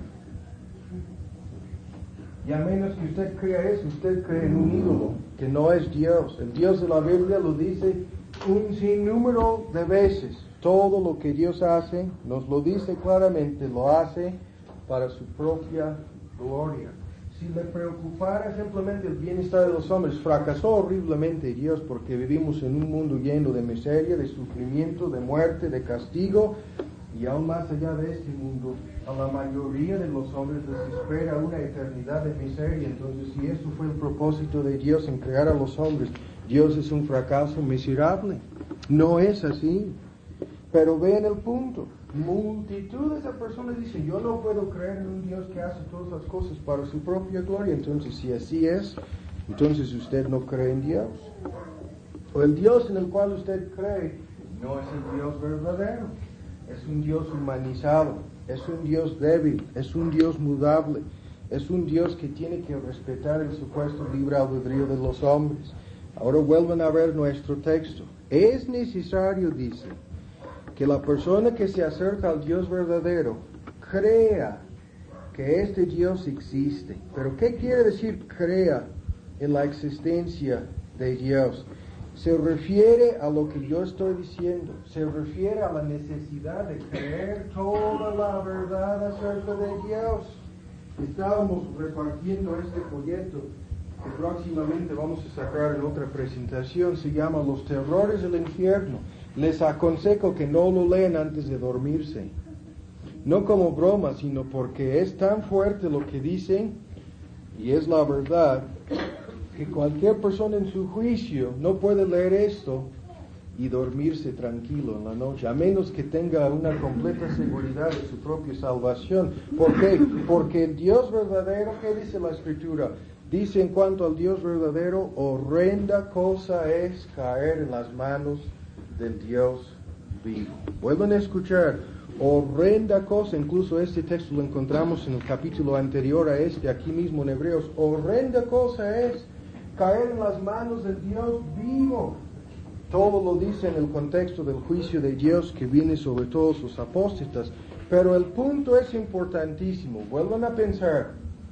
Y a menos que usted crea eso, usted cree en un ídolo, que no es Dios. El Dios de la Biblia lo dice un sinnúmero de veces. Todo lo que Dios hace, nos lo dice claramente, lo hace para su propia gloria. Si le preocupara simplemente el bienestar de los hombres, fracasó horriblemente Dios, porque vivimos en un mundo lleno de miseria, de sufrimiento, de muerte, de castigo. Y aún más allá de este mundo, a la mayoría de los hombres les espera una eternidad de miseria. Entonces, si eso fue el propósito de Dios en crear a los hombres, Dios es un fracaso miserable. No es así. Pero vean el punto. Multitudes de personas dicen, yo no puedo creer en un Dios que hace todas las cosas para su propia gloria. Entonces, si así es, entonces usted no cree en Dios. O el Dios en el cual usted cree no es el Dios verdadero. Es un Dios humanizado, es un Dios débil, es un Dios mudable, es un Dios que tiene que respetar el supuesto libre albedrío de los hombres. Ahora vuelvan a ver nuestro texto. Es necesario, dice, que la persona que se acerca al Dios verdadero crea que este Dios existe. ¿Pero qué quiere decir crea en la existencia de Dios? Se refiere a lo que yo estoy diciendo, se refiere a la necesidad de creer toda la verdad acerca de Dios. Estábamos repartiendo este folleto que próximamente vamos a sacar en otra presentación, se llama Los terrores del infierno. Les aconsejo que no lo lean antes de dormirse, no como broma, sino porque es tan fuerte lo que dicen, y es la verdad, que cualquier persona en su juicio no puede leer esto y dormirse tranquilo en la noche, a menos que tenga una completa seguridad de su propia salvación. ¿Por qué? Porque el Dios verdadero, ¿qué dice la Escritura? Dice en cuanto al Dios verdadero, horrenda cosa es caer en las manos del Dios vivo. Vuelvan a escuchar, horrenda cosa, incluso este texto lo encontramos en el capítulo anterior a este, aquí mismo en Hebreos, horrenda cosa es caer en las manos del Dios vivo. Todo lo dice en el contexto del juicio de Dios que viene sobre todos los apóstatas. Pero el punto es importantísimo. Vuelvan a pensar.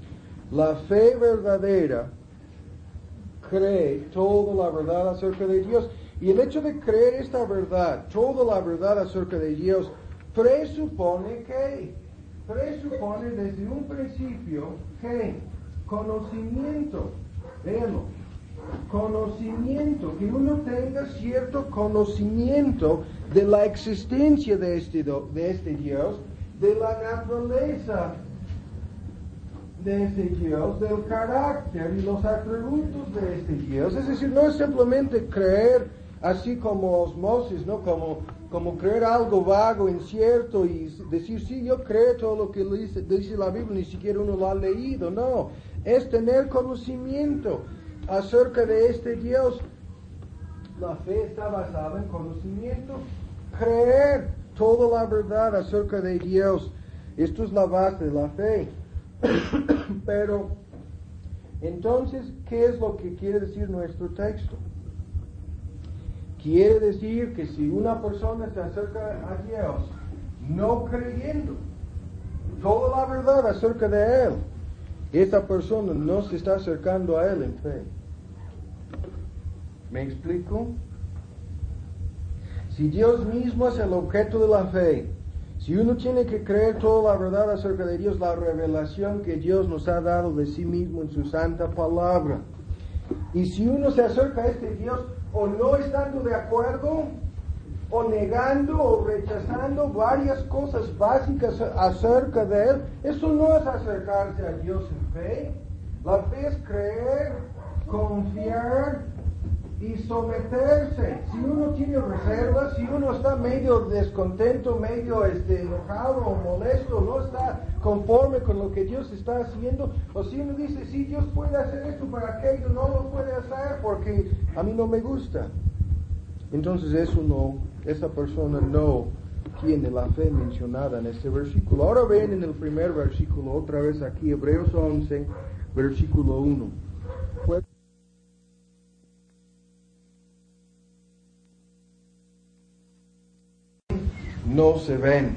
La fe verdadera cree toda la verdad acerca de Dios. Y el hecho de creer esta verdad, toda la verdad acerca de Dios, presupone que, presupone desde un principio que conocimiento. Véanlo, conocimiento, que uno tenga cierto conocimiento de la existencia de este, de este Dios, de la naturaleza de este Dios, del carácter y los atributos de este Dios. Es decir, no es simplemente creer así como osmosis, ¿no? Como, como creer algo vago, incierto y decir, sí, yo creo todo lo que dice, dice la Biblia, ni siquiera uno lo ha leído, no. Es tener conocimiento acerca de este Dios. La fe está basada en conocimiento. Creer toda la verdad acerca de Dios. Esto es la base de la fe. Pero, entonces, ¿qué es lo que quiere decir nuestro texto? Quiere decir que si una persona se acerca a Dios no creyendo toda la verdad acerca de Él, esa persona no se está acercando a Él en fe. ¿Me explico? Si Dios mismo es el objeto de la fe, si uno tiene que creer toda la verdad acerca de Dios, la revelación que Dios nos ha dado de sí mismo en su santa palabra, Y si uno se acerca a este Dios, o no estando de acuerdo, o negando, o rechazando varias cosas básicas acerca de Él, eso no es acercarse a Dios en fe. La fe es creer, confiar y someterse. Si uno tiene reservas, si uno está medio descontento, medio este, enojado o molesto, no está conforme con lo que Dios está haciendo, o si uno dice, sí, Dios puede hacer esto para aquello, no lo puede hacer porque a mí no me gusta. Entonces eso no, esa persona no tiene la fe mencionada en este versículo. Ahora ven en el primer versículo, otra vez aquí, Hebreos once, versículo uno. Pues, no se ven.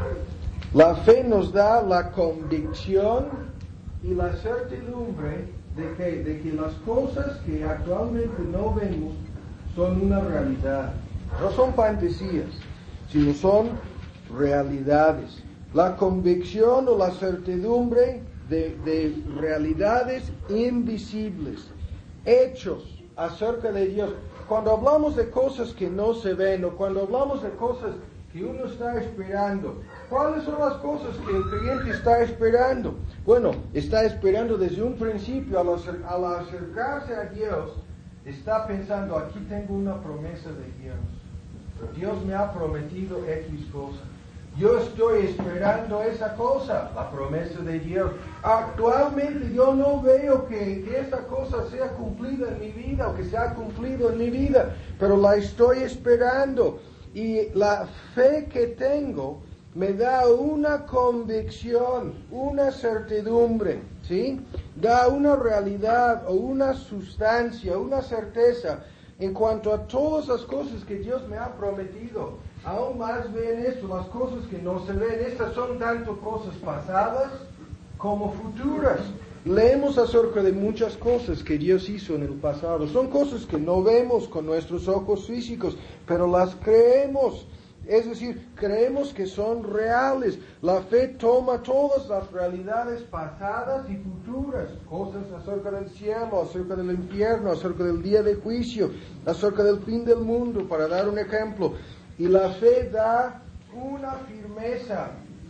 La fe nos da la convicción y la certidumbre de que, de que las cosas que actualmente no vemos son una realidad. No son fantasías, sino son realidades. La convicción o la certidumbre de, de realidades invisibles, hechos acerca de Dios. Cuando hablamos de cosas que no se ven, o cuando hablamos de cosas que uno está esperando, ¿cuáles son las cosas que el creyente está esperando? Bueno, está esperando desde un principio, al, acer- al acercarse a Dios, está pensando, aquí tengo una promesa de Dios. Dios me ha prometido X cosa. Yo estoy esperando esa cosa, la promesa de Dios. Actualmente yo no veo que, que esa cosa sea cumplida en mi vida o que se ha cumplido en mi vida, pero la estoy esperando. Y la fe que tengo me da una convicción, una certidumbre, ¿sí? Da una realidad o una sustancia, una certeza en cuanto a todas las cosas que Dios me ha prometido. Aún más ven esto, las cosas que no se ven. Estas son tanto cosas pasadas como futuras. Leemos acerca de muchas cosas que Dios hizo en el pasado. Son cosas que no vemos con nuestros ojos físicos, pero las creemos. Es decir, creemos que son reales. La fe toma todas las realidades pasadas y futuras, cosas acerca del cielo, acerca del infierno, acerca del día de juicio, acerca del fin del mundo, para dar un ejemplo. Y la fe da una firmeza,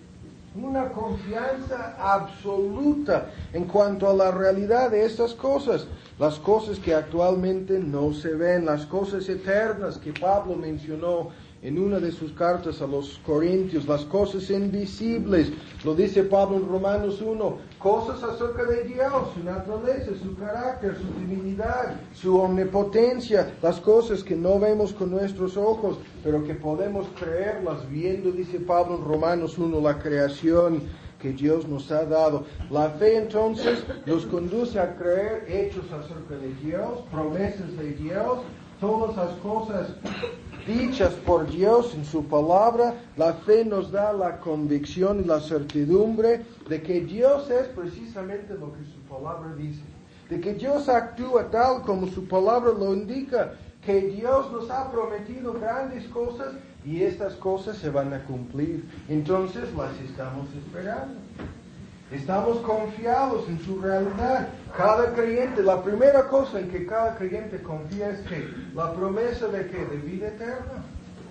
una confianza absoluta en cuanto a la realidad de estas cosas, las cosas que actualmente no se ven, las cosas eternas que Pablo mencionó en una de sus cartas a los Corintios, las cosas invisibles, lo dice Pablo en Romanos uno, cosas acerca de Dios, su naturaleza, su carácter, su divinidad, su omnipotencia, las cosas que no vemos con nuestros ojos, pero que podemos creerlas viendo, dice Pablo en Romanos uno, la creación que Dios nos ha dado. La fe entonces nos conduce a creer hechos acerca de Dios, promesas de Dios, todas las cosas dichas por Dios en su palabra. La fe nos da la convicción y la certidumbre de que Dios es precisamente lo que su palabra dice, de que Dios actúa tal como su palabra lo indica, que Dios nos ha prometido grandes cosas y estas cosas se van a cumplir. Entonces las estamos esperando. Estamos confiados en su realidad. Cada creyente, la primera cosa en que cada creyente confía es que la promesa de que de vida eterna,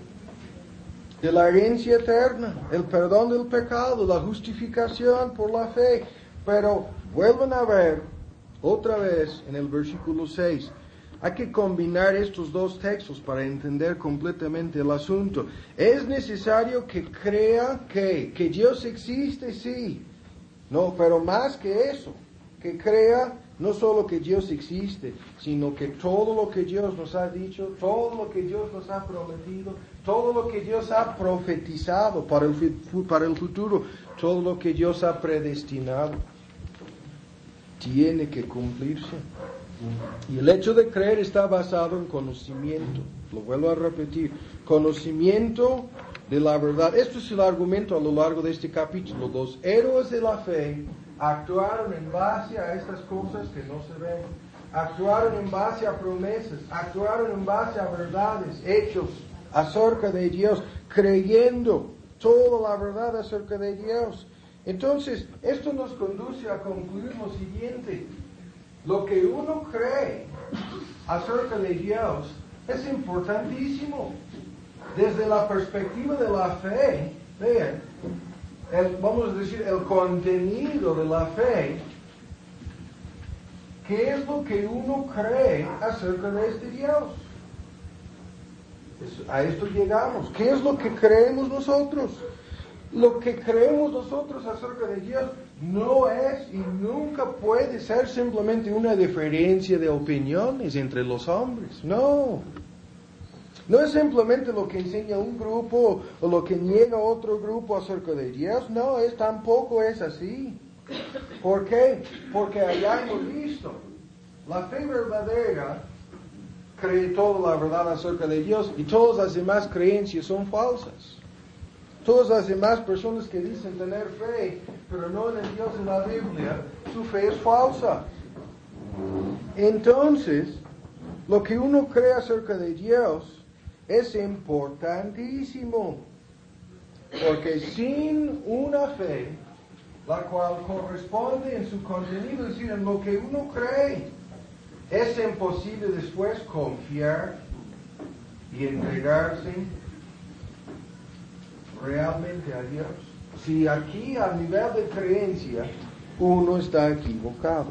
de la herencia eterna, el perdón del pecado, la justificación por la fe. Pero vuelvan a ver otra vez en el versículo seis. Hay que combinar estos dos textos para entender completamente el asunto. Es necesario que crea que, que Dios existe, sí. No, pero más que eso, que crea no solo que Dios existe, sino que todo lo que Dios nos ha dicho, todo lo que Dios nos ha prometido, todo lo que Dios ha profetizado para el, para el futuro, todo lo que Dios ha predestinado, tiene que cumplirse. Y el hecho de creer está basado en conocimiento. Lo vuelvo a repetir, conocimiento de la verdad. Esto es el argumento a lo largo de este capítulo. Los héroes de la fe actuaron en base a estas cosas que no se ven. Actuaron en base a promesas. Actuaron en base a verdades, hechos acerca de Dios, creyendo toda la verdad acerca de Dios. Entonces, esto nos conduce a concluir lo siguiente. Lo que uno cree acerca de Dios es importantísimo. Desde la perspectiva de la fe, vean, el, vamos a decir, el contenido de la fe, ¿qué es lo que uno cree acerca de este Dios? Es, a esto llegamos. ¿Qué es lo que creemos nosotros? Lo que creemos nosotros acerca de Dios no es y nunca puede ser simplemente una diferencia de opiniones entre los hombres. No. No es simplemente lo que enseña un grupo o lo que niega otro grupo acerca de Dios. No, es tampoco es así. ¿Por qué? Porque allá hemos visto, la fe verdadera cree toda la verdad acerca de Dios y todas las demás creencias son falsas. Todas las demás personas que dicen tener fe, pero no en el Dios de la Biblia, su fe es falsa. Entonces, lo que uno cree acerca de Dios es importantísimo, porque sin una fe, la cual corresponde en su contenido, es decir, en lo que uno cree, es imposible después confiar y entregarse realmente a Dios. Si aquí a nivel de creencia uno está equivocado.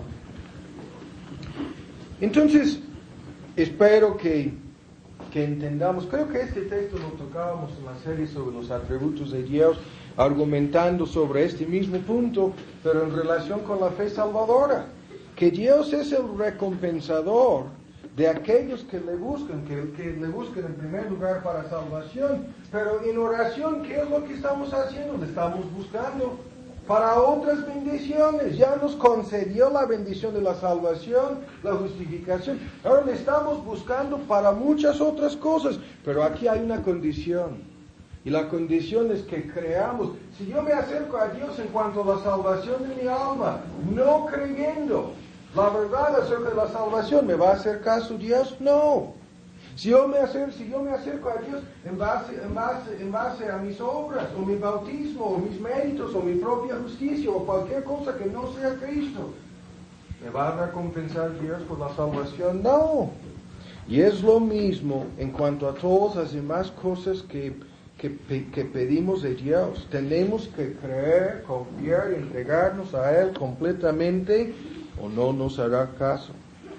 Entonces, espero que, que entendamos, creo que este texto lo tocábamos en la serie sobre los atributos de Dios, argumentando sobre este mismo punto, pero en relación con la fe salvadora, que Dios es el recompensador de aquellos que le buscan, que, que le buscan en primer lugar para salvación, pero en oración, ¿qué es lo que estamos haciendo? Le estamos buscando para otras bendiciones. Ya nos concedió la bendición de la salvación, la justificación, ahora le estamos buscando para muchas otras cosas, pero aquí hay una condición, y la condición es que creamos. Si yo me acerco a Dios en cuanto a la salvación de mi alma, no creyendo la verdad acerca de la salvación, ¿me va a hacer caso Dios? No. Si yo me acerco, si yo me acerco a Dios en base, en, base, en base a mis obras, o mi bautismo, o mis méritos, o mi propia justicia, o cualquier cosa que no sea Cristo, ¿me va a recompensar Dios por la salvación? No. Y es lo mismo en cuanto a todas las demás cosas que, que, que pedimos de Dios. Tenemos que creer, confiar y entregarnos a Él completamente, o no nos hará caso.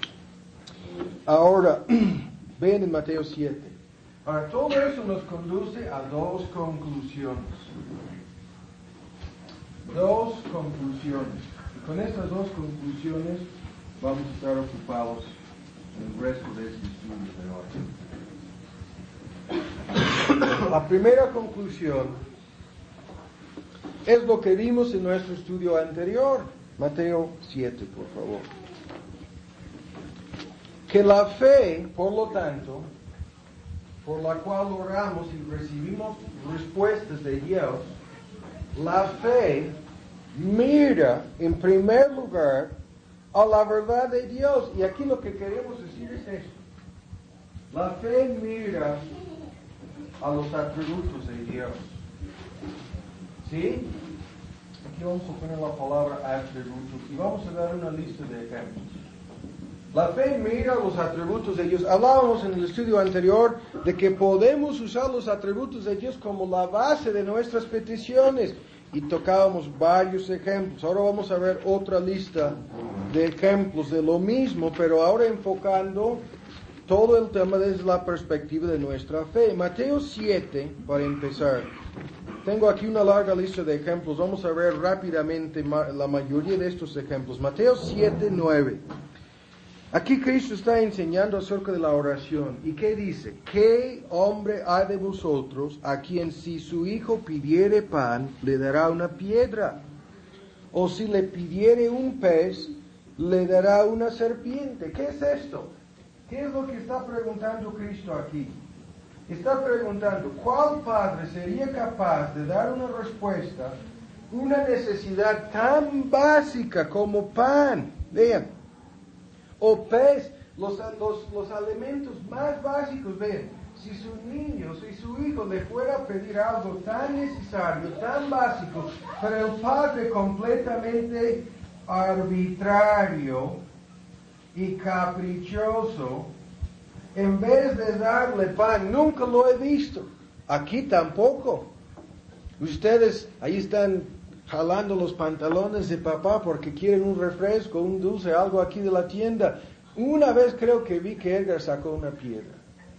Ahora, ven en Mateo siete. Ahora, todo eso nos conduce a dos conclusiones. Dos conclusiones. Y con estas dos conclusiones vamos a estar ocupados en el resto de este estudio de hoy. La primera conclusión es lo que vimos en nuestro estudio anterior. Mateo siete, por favor. Que la fe, por lo tanto, por la cual oramos y recibimos respuestas de Dios, la fe mira en primer lugar a la verdad de Dios. Y aquí lo que queremos decir es esto. La fe mira a los atributos de Dios. ¿Sí? Aquí vamos a poner la palabra atributos y vamos a dar una lista de ejemplos. La fe mira los atributos de Dios. Hablábamos en el estudio anterior de que podemos usar los atributos de Dios como la base de nuestras peticiones y tocábamos varios ejemplos. Ahora vamos a ver otra lista de ejemplos de lo mismo, pero ahora enfocando todo el tema desde la perspectiva de nuestra fe. Mateo siete, para empezar. Tengo aquí una larga lista de ejemplos. Vamos a ver rápidamente la mayoría de estos ejemplos. Mateo siete, nueve. Aquí Cristo está enseñando acerca de la oración. ¿Y qué dice? ¿Qué hombre hay de vosotros a quien si su hijo pidiere pan, le dará una piedra? O si le pidiere un pez, le dará una serpiente. ¿Qué es esto? ¿Qué es lo que está preguntando Cristo aquí? Está preguntando, ¿cuál padre sería capaz de dar una respuesta, una necesidad tan básica como pan? Vean. O pez, los, los, los alimentos más básicos, vean. Si su niño, si su hijo le fuera a pedir algo tan necesario, tan básico, pero el padre completamente arbitrario y caprichoso, en vez de darle pan. Nunca lo he visto. Aquí tampoco. Ustedes ahí están jalando los pantalones de papá porque quieren un refresco, un dulce, algo aquí de la tienda. Una vez creo que vi que Edgar sacó una piedra.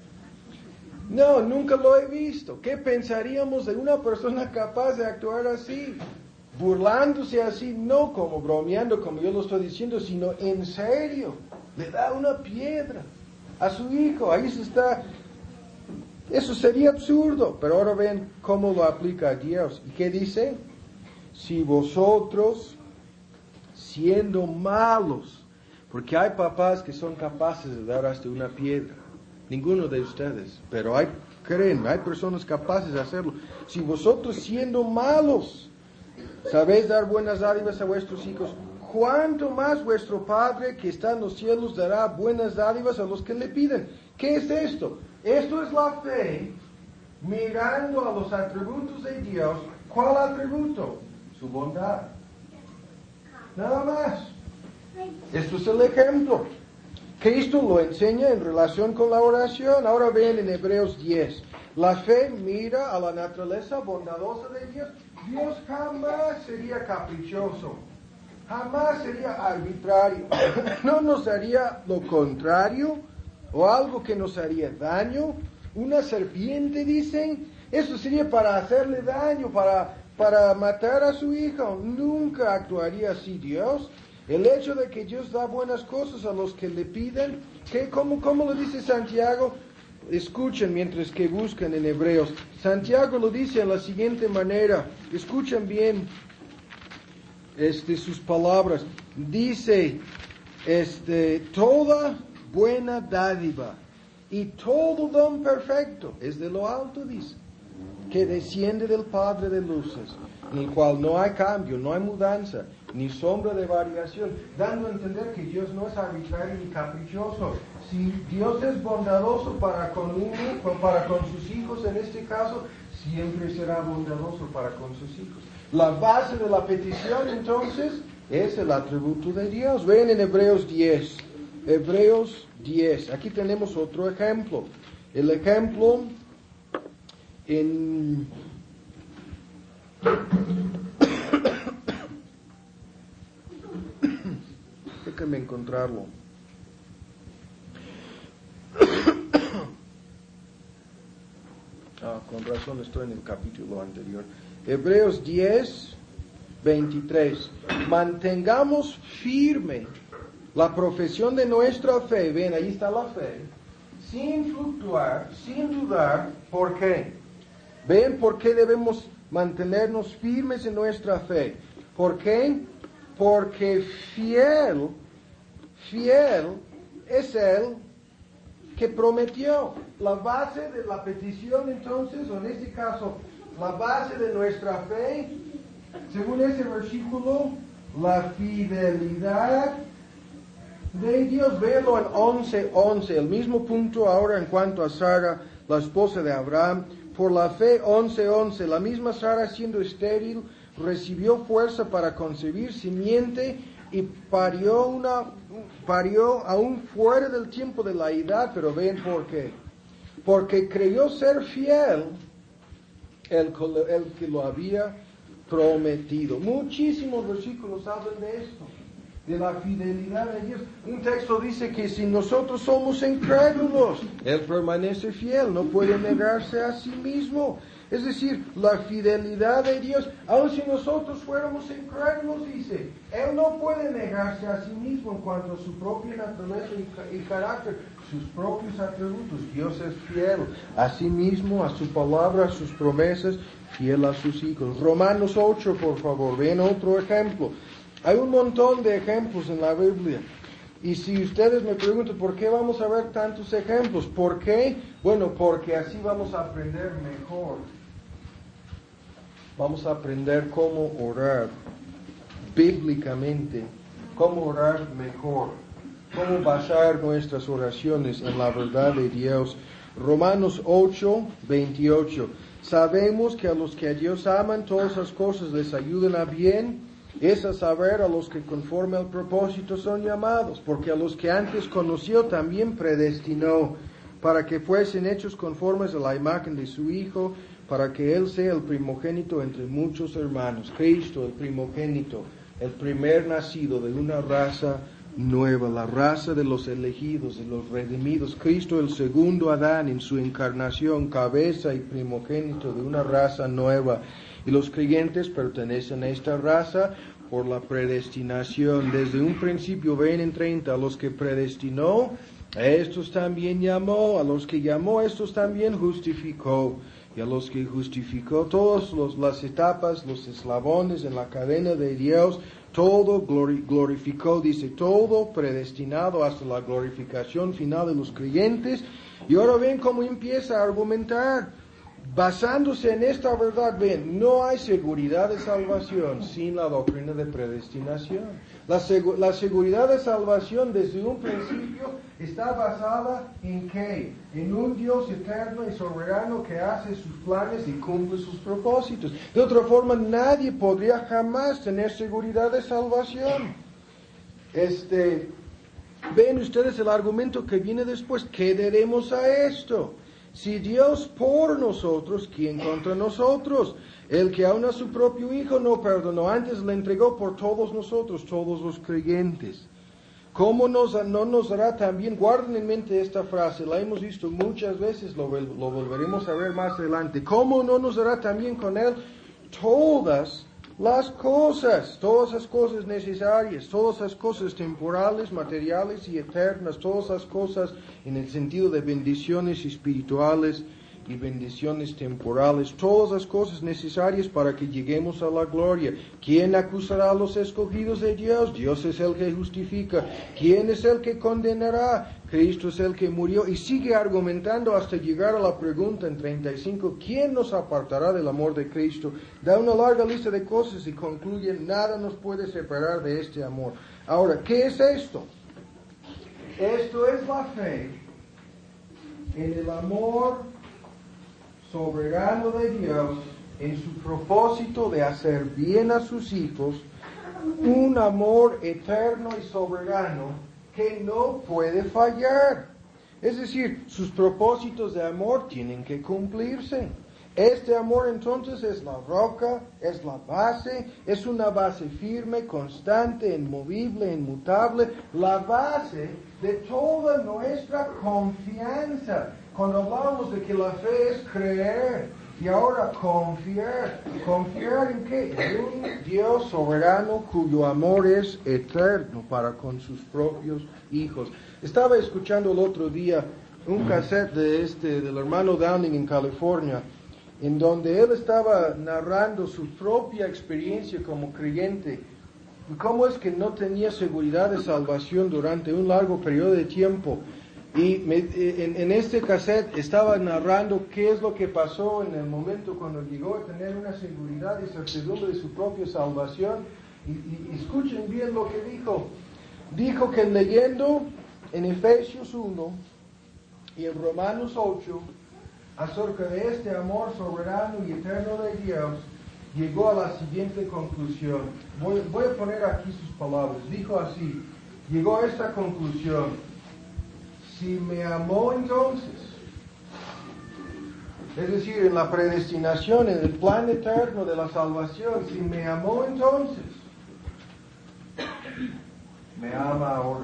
No, nunca lo he visto. ¿Qué pensaríamos de una persona capaz de actuar así? Burlándose así, no como bromeando, como yo lo estoy diciendo, sino en serio. Le da una piedra a su hijo. Ahí se está. Eso sería absurdo. Pero ahora ven cómo lo aplica a Dios. ¿Y qué dice? Si vosotros, siendo malos, porque hay papás que son capaces de dar hasta una piedra. Ninguno de ustedes, pero hay, creen, hay personas capaces de hacerlo. Si vosotros siendo malos, sabéis dar buenas dádivas a vuestros hijos, ¿cuánto más vuestro Padre que está en los cielos dará buenas dádivas a los que le piden? ¿Qué es esto? Esto es la fe, mirando a los atributos de Dios. ¿Cuál atributo? Su bondad. Nada más. Esto es el ejemplo. Cristo lo enseña en relación con la oración. Ahora ven en Hebreos diez. La fe mira a la naturaleza bondadosa de Dios. Dios jamás sería caprichoso. Jamás sería arbitrario. No nos haría lo contrario o algo que nos haría daño. Una serpiente, dicen, eso sería para hacerle daño, para, para matar a su hijo. Nunca actuaría así Dios. El hecho de que Dios da buenas cosas a los que le piden, ¿qué? ¿Cómo, cómo lo dice Santiago? Escuchen mientras que buscan en Hebreos. Santiago lo dice en la siguiente manera. Escuchen bien este, sus palabras. Dice, este, toda buena dádiva y todo don perfecto es de lo alto, dice, que desciende del Padre de luces, en el cual no hay cambio, no hay mudanza, ni sombra de variación, dando a entender que Dios no es arbitrario ni caprichoso. Si Dios es bondadoso para con uno, para con sus hijos, en este caso, siempre será bondadoso para con sus hijos. La base de la petición, entonces, es el atributo de Dios. Ven en Hebreos diez. Hebreos diez. Aquí tenemos otro ejemplo. El ejemplo en... Déjame encontrarlo. Ah, con razón estoy en el capítulo anterior. Hebreos diez, veintitrés. Mantengamos firme la profesión de nuestra fe. Ven, ahí está la fe. Sin fluctuar, sin dudar. ¿Por qué? Ven, ¿por qué debemos mantenernos firmes en nuestra fe? ¿Por qué? Porque fiel, fiel es Él que prometió. La base de la petición, entonces, o en este caso, la base de nuestra fe, según ese versículo, la fidelidad de Dios. Véalo en once, once, el mismo punto ahora en cuanto a Sara, la esposa de Abraham. Por la fe, once, once, la misma Sara siendo estéril, recibió fuerza para concebir simiente y parió una, parió aún fuera del tiempo de la edad. Pero ven por qué. Porque creyó ser fiel el, el que lo había prometido. Muchísimos versículos hablan de esto, de la fidelidad de Dios. Un texto dice que si nosotros somos incrédulos, Él permanece fiel, no puede negarse a sí mismo. Es decir, la fidelidad de Dios, aun si nosotros fuéramos incrédulos, dice, Él no puede negarse a sí mismo en cuanto a su propia naturaleza y, y carácter, sus propios atributos. Dios es fiel a sí mismo, a su palabra, a sus promesas, fiel a sus hijos. Romanos ocho, por favor, ven otro ejemplo. Hay un montón de ejemplos en la Biblia. Y si ustedes me preguntan, ¿por qué vamos a ver tantos ejemplos? ¿Por qué? Bueno, porque así vamos a aprender mejor. Vamos a aprender cómo orar bíblicamente, cómo orar mejor, cómo basar nuestras oraciones en la verdad de Dios. Romanos ocho, veintiocho. Sabemos que a los que a Dios aman, todas las cosas les ayudan a bien. Es a saber, a los que conforme al propósito son llamados, porque a los que antes conoció también predestinó para que fuesen hechos conformes a la imagen de su Hijo, para que Él sea el primogénito entre muchos hermanos. Cristo, el primogénito, el primer nacido de una raza nueva, la raza de los elegidos, de los redimidos. Cristo, el segundo Adán en su encarnación, cabeza y primogénito de una raza nueva. Y los creyentes pertenecen a esta raza por la predestinación. Desde un principio, ven en treinta, a los que predestinó, a estos también llamó, a los que llamó, a estos también justificó, y a los que justificó, todas las etapas, los eslabones en la cadena de Dios, todo glorificó, dice, todo predestinado hasta la glorificación final de los creyentes. Y ahora ven cómo empieza a argumentar. Basándose en esta verdad, ven, no hay seguridad de salvación sin la doctrina de predestinación. La, segu- la seguridad de salvación desde un principio está basada en ¿qué? En un Dios eterno y soberano que hace sus planes y cumple sus propósitos. De otra forma, nadie podría jamás tener seguridad de salvación. Este, ven ustedes el argumento que viene después. ¿Qué diremos a esto? Si Dios por nosotros, ¿quién contra nosotros? El que aún a su propio Hijo no perdonó, antes le entregó por todos nosotros, todos los creyentes. ¿Cómo nos, no nos dará también? Guarden en mente esta frase, la hemos visto muchas veces, lo, lo volveremos a ver más adelante. ¿Cómo no nos dará también con Él todas las cosas, todas las cosas necesarias, todas las cosas temporales, materiales y eternas, todas las cosas en el sentido de bendiciones espirituales y bendiciones temporales, todas las cosas necesarias para que lleguemos a la gloria? ¿Quién acusará a los escogidos de Dios? Dios es el que justifica. ¿Quién es el que condenará? Cristo es el que murió. Y sigue argumentando hasta llegar a la pregunta en treinta y cinco, ¿quién nos apartará del amor de Cristo? Da una larga lista de cosas y concluye, nada nos puede separar de este amor. Ahora, ¿qué es esto? Esto es la fe en el amor soberano de Dios, en su propósito de hacer bien a sus hijos, un amor eterno y soberano que no puede fallar. Es decir, sus propósitos de amor tienen que cumplirse. Este amor entonces es la roca, es la base, es una base firme, constante, inmovible, inmutable, la base de toda nuestra confianza. Cuando hablamos de que la fe es creer y ahora confiar, ¿confiar en qué? En un Dios soberano cuyo amor es eterno para con sus propios hijos. Estaba escuchando el otro día un cassette de este, del hermano Downing en California, en donde él estaba narrando su propia experiencia como creyente y cómo es que no tenía seguridad de salvación durante un largo periodo de tiempo. Y me, en, en este cassette estaba narrando qué es lo que pasó en el momento cuando llegó a tener una seguridad y certidumbre de su propia salvación. Y, y, y escuchen bien lo que dijo. Dijo que leyendo en Efesios uno y en Romanos ocho acerca de este amor soberano y eterno de Dios, llegó a la siguiente conclusión. Voy, voy a poner aquí sus palabras. Dijo así, llegó a esta conclusión: si me amó entonces, es decir, en la predestinación, en el plan eterno de la salvación, si me amó entonces, me ama ahora.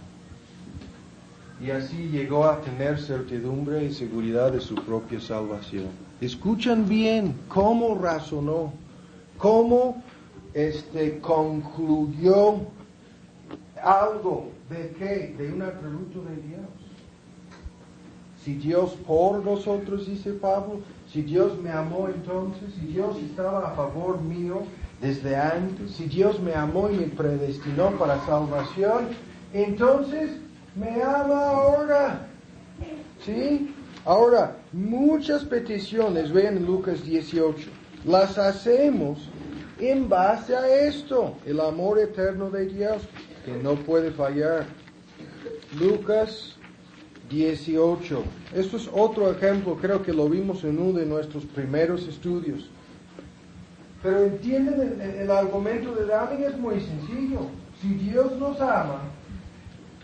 Y así llegó a tener certidumbre y seguridad de su propia salvación. Escuchan bien cómo razonó, cómo este, concluyó algo de qué, de un atributo de Dios. Si Dios por nosotros, dice Pablo, si Dios me amó entonces, si Dios estaba a favor mío desde antes, si Dios me amó y me predestinó para salvación, entonces me ama ahora. ¿Sí? Ahora, muchas peticiones, vean Lucas dieciocho, las hacemos en base a esto, el amor eterno de Dios, que no puede fallar. Lucas dieciocho. Esto es otro ejemplo, creo que lo vimos en uno de nuestros primeros estudios. Pero entienden, el, el argumento de Downing es muy sencillo. Si Dios nos ama,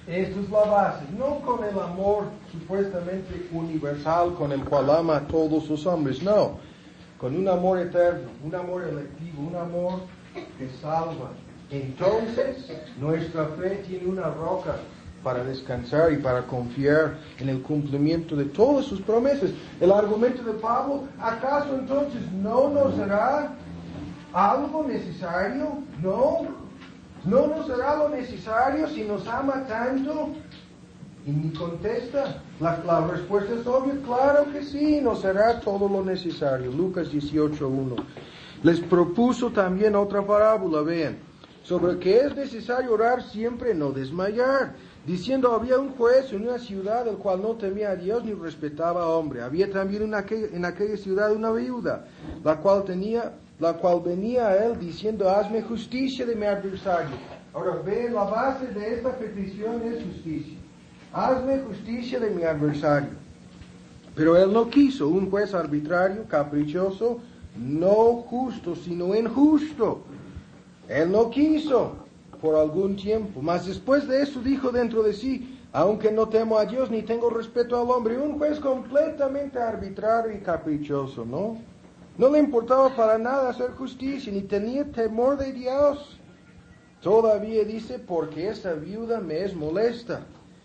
Esto es la base, no con el amor supuestamente universal con el cual ama a todos los hombres, no, con un amor eterno, un amor electivo, un amor que salva. Entonces, nuestra fe tiene una roca para descansar y para confiar en el cumplimiento de todas sus promesas. El argumento de Pablo, ¿acaso entonces no nos será algo necesario? No. ¿No nos será lo necesario si nos ama tanto? Y me contesta, la, la respuesta es obvia, claro que sí, nos será todo lo necesario. Lucas dieciocho uno. Les propuso también otra parábola, vean, sobre que es necesario orar siempre, no desmayar, diciendo, había un juez en una ciudad el cual no temía a Dios ni respetaba a hombre. Había también en aquella, en aquella ciudad una viuda, la cual tenía... la cual venía a él diciendo, hazme justicia de mi adversario. Ahora ven, la base de esta petición es justicia. Hazme justicia de mi adversario. Pero él no quiso, un juez arbitrario, caprichoso, no justo, sino injusto. Él no quiso por algún tiempo, mas después de eso dijo dentro de sí, aunque no temo a Dios ni tengo respeto al hombre, un juez completamente arbitrario y caprichoso, ¿no? No le importaba para nada hacer justicia, ni tenía temor de Dios. Todavía dice, porque esta viuda me es molesta,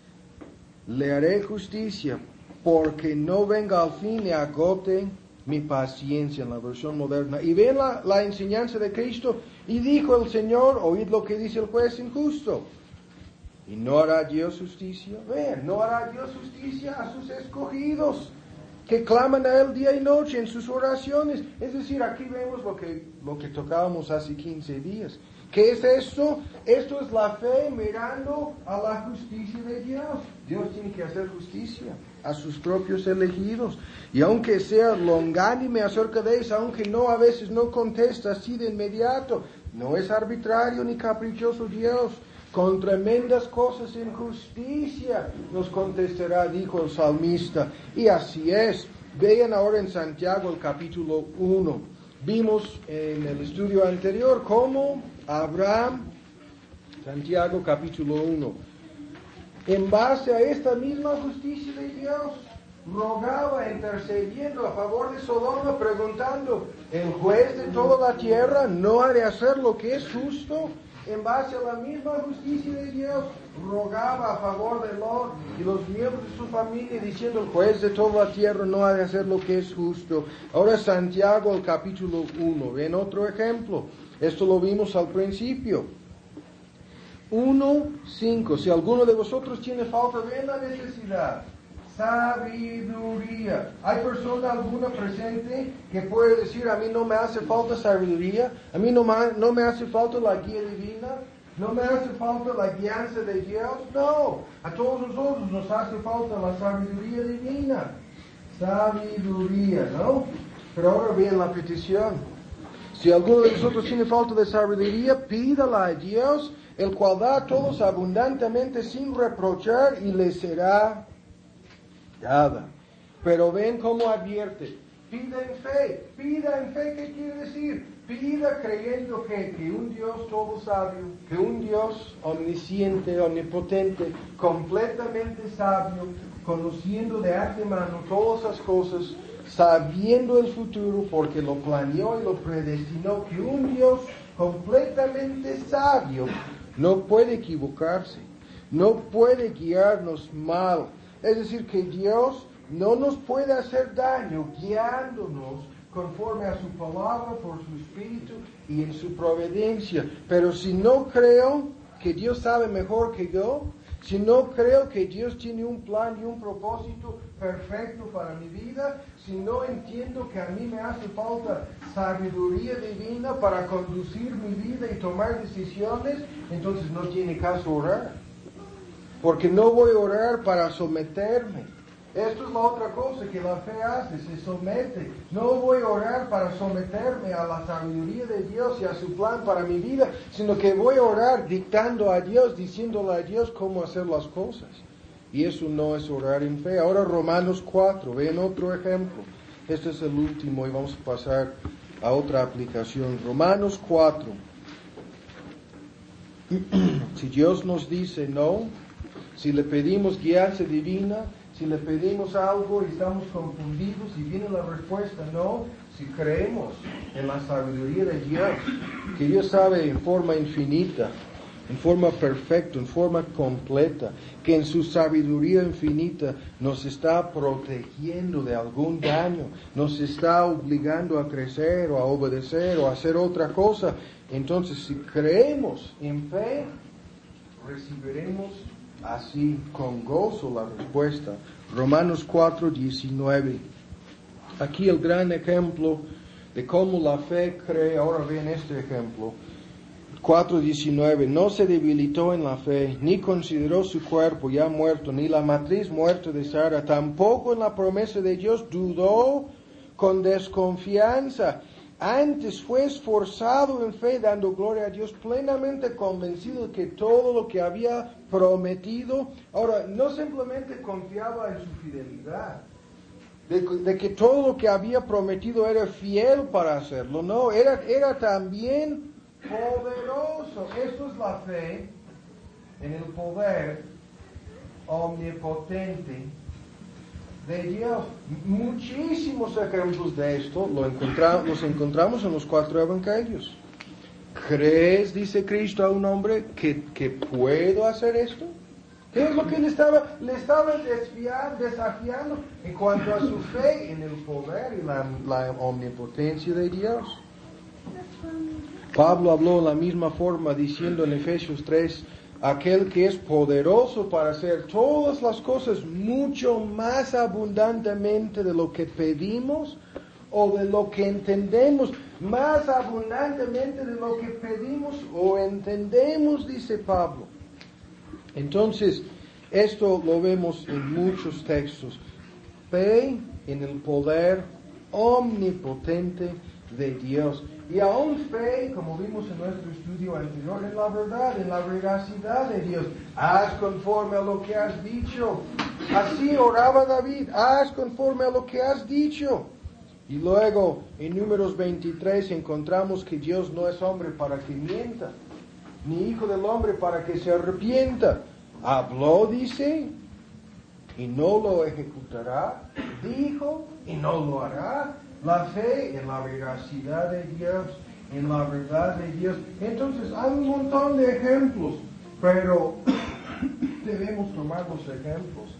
le haré justicia, porque no venga al fin y agote mi paciencia, en la versión moderna. Y ven la, la enseñanza de Cristo, y dijo el Señor, oíd lo que dice el juez injusto. ¿Y no hará Dios justicia? Vean, no hará Dios justicia a sus escogidos, que claman a Él día y noche en sus oraciones. Es decir, aquí vemos lo que, lo que tocábamos hace quince días. ¿Qué es esto? Esto es la fe mirando a la justicia de Dios. Dios tiene que hacer justicia a sus propios elegidos. Y aunque sea longánime acerca de eso, aunque no a veces no contesta así de inmediato, no es arbitrario ni caprichoso Dios. Con tremendas cosas en justicia nos contestará, dijo el salmista. Y así es. Vean ahora en Santiago el capítulo uno. Vimos en el estudio anterior cómo Abraham, Santiago capítulo uno, en base a esta misma justicia de Dios, rogaba, intercediendo a favor de Sodoma, preguntando, ¿el juez de toda la tierra no ha de hacer lo que es justo? En base a la misma justicia de Dios, rogaba a favor de Lot y los miembros de su familia, diciendo, el juez de toda la tierra no ha de hacer lo que es justo. Ahora Santiago, el capítulo uno, ven otro ejemplo. Esto lo vimos al principio. uno, cinco. Si alguno de vosotros tiene falta de la necesidad, sabiduría. ¿Hay persona alguna presente que puede decir, a mí no me hace falta sabiduría? A mí no me, no me hace falta la guía divina. ¿No me hace falta la guianza de Dios? No. A todos nosotros nos hace falta la sabiduría divina. Sabiduría, ¿no? Pero ahora bien la petición. Si alguno de vosotros tiene falta de sabiduría, pídala a Dios, el cual da a todos abundantemente sin reprochar, y le será dada. Pero ven cómo advierte. Pida en fe. Pida en fe, ¿qué quiere decir? Pida creyendo que, que un Dios todo sabio, que un Dios omnisciente, omnipotente, completamente sabio, conociendo de antemano todas las cosas, sabiendo el futuro porque lo planeó y lo predestinó, que un Dios completamente sabio no puede equivocarse, no puede guiarnos mal. Es decir, que Dios no nos puede hacer daño guiándonos conforme a su palabra, por su espíritu y en su providencia. Pero si no creo que Dios sabe mejor que yo, si no creo que Dios tiene un plan y un propósito perfecto para mi vida, si no entiendo que a mí me hace falta sabiduría divina para conducir mi vida y tomar decisiones, entonces no tiene caso orar. Porque no voy a orar para someterme. Esto es la otra cosa que la fe hace, se somete. No voy a orar para someterme a la sabiduría de Dios y a su plan para mi vida, sino que voy a orar dictando a Dios, diciéndole a Dios cómo hacer las cosas. Y eso no es orar en fe. Ahora Romanos cuatro, ven otro ejemplo. Este es el último y vamos a pasar a otra aplicación. Romanos cuatro. Si Dios nos dice no, Si le pedimos guianza divina, si le pedimos algo y estamos confundidos y viene la respuesta no, si creemos en la sabiduría de Dios, que Dios sabe en forma infinita, en forma perfecta, en forma completa, que en su sabiduría infinita nos está protegiendo de algún daño, nos está obligando a crecer o a obedecer o a hacer otra cosa. Entonces, si creemos en fe, recibiremos así con gozo la respuesta. Romanos cuatro, diecinueve. Aquí el gran ejemplo de cómo la fe cree. Ahora ven este ejemplo. cuatro diecinueve. No se debilitó en la fe, ni consideró su cuerpo ya muerto, ni la matriz muerta de Sara. Tampoco en la promesa de Dios dudó con desconfianza. Antes fue esforzado en fe, dando gloria a Dios, plenamente convencido de que todo lo que había prometido, ahora, no simplemente confiaba en su fidelidad, de, de que todo lo que había prometido era fiel para hacerlo, no, era, era también poderoso. Esto es la fe en el poder omnipotente de Dios. Muchísimos ejemplos de esto lo encontramos, los encontramos en los cuatro evangelios. ¿Crees, dice Cristo a un hombre, que, que puedo hacer esto? ¿Qué es lo que le estaba, le estaba desfiando, desafiando en cuanto a su fe en el poder y la, la omnipotencia de Dios? Pablo habló de la misma forma diciendo en Efesios tres, aquel que es poderoso para hacer todas las cosas mucho más abundantemente de lo que pedimos o de lo que entendemos, más abundantemente de lo que pedimos o entendemos, dice Pablo. Entonces, esto lo vemos en muchos textos. Fe en el poder omnipotente de Dios. Y aún fe, como vimos en nuestro estudio anterior, en la verdad, en la veracidad de Dios. Haz conforme a lo que has dicho. Así oraba David, haz conforme a lo que has dicho. Y luego, en Números veintitrés, encontramos que Dios no es hombre para que mienta, ni hijo del hombre para que se arrepienta. Habló, dice, y no lo ejecutará. Dijo, y no lo hará. La fe en la veracidad de Dios, en la verdad de Dios. Entonces, hay un montón de ejemplos, pero debemos tomar los ejemplos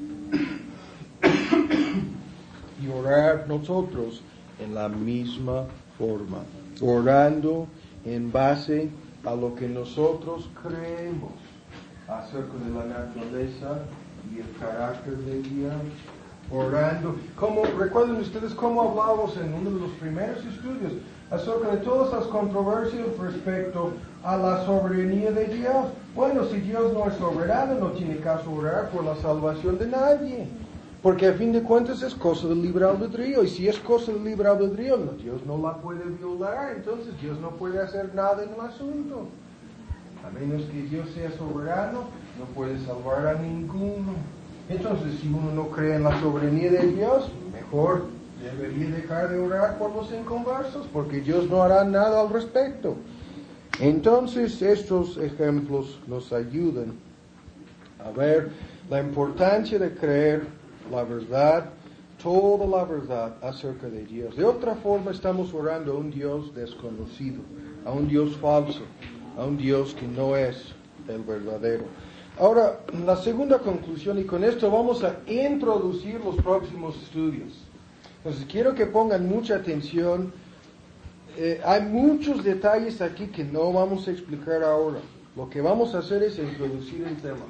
y orar nosotros en la misma forma, orando en base a lo que nosotros creemos acerca de la naturaleza y el carácter de Dios. Orando, como recuerden ustedes cómo hablábamos en uno de los primeros estudios acerca de todas las controversias respecto a la soberanía de Dios. Bueno, si Dios no es soberano, no tiene caso orar por la salvación de nadie, porque a fin de cuentas es cosa del libre albedrío, y si es cosa del libre albedrío, no, Dios no la puede violar, entonces Dios no puede hacer nada en el asunto. A menos que Dios sea soberano, no puede salvar a ninguno. Entonces, si uno no cree en la soberanía de Dios, mejor debería dejar de orar por los inconversos, porque Dios no hará nada al respecto. Entonces, estos ejemplos nos ayudan a ver la importancia de creer la verdad, toda la verdad acerca de Dios. De otra forma, estamos orando a un Dios desconocido, a un Dios falso, a un Dios que no es el verdadero. Ahora, la segunda conclusión, y con esto vamos a introducir los próximos estudios. Entonces, quiero que pongan mucha atención. Eh, hay muchos detalles aquí que no vamos a explicar ahora. Lo que vamos a hacer es introducir el tema.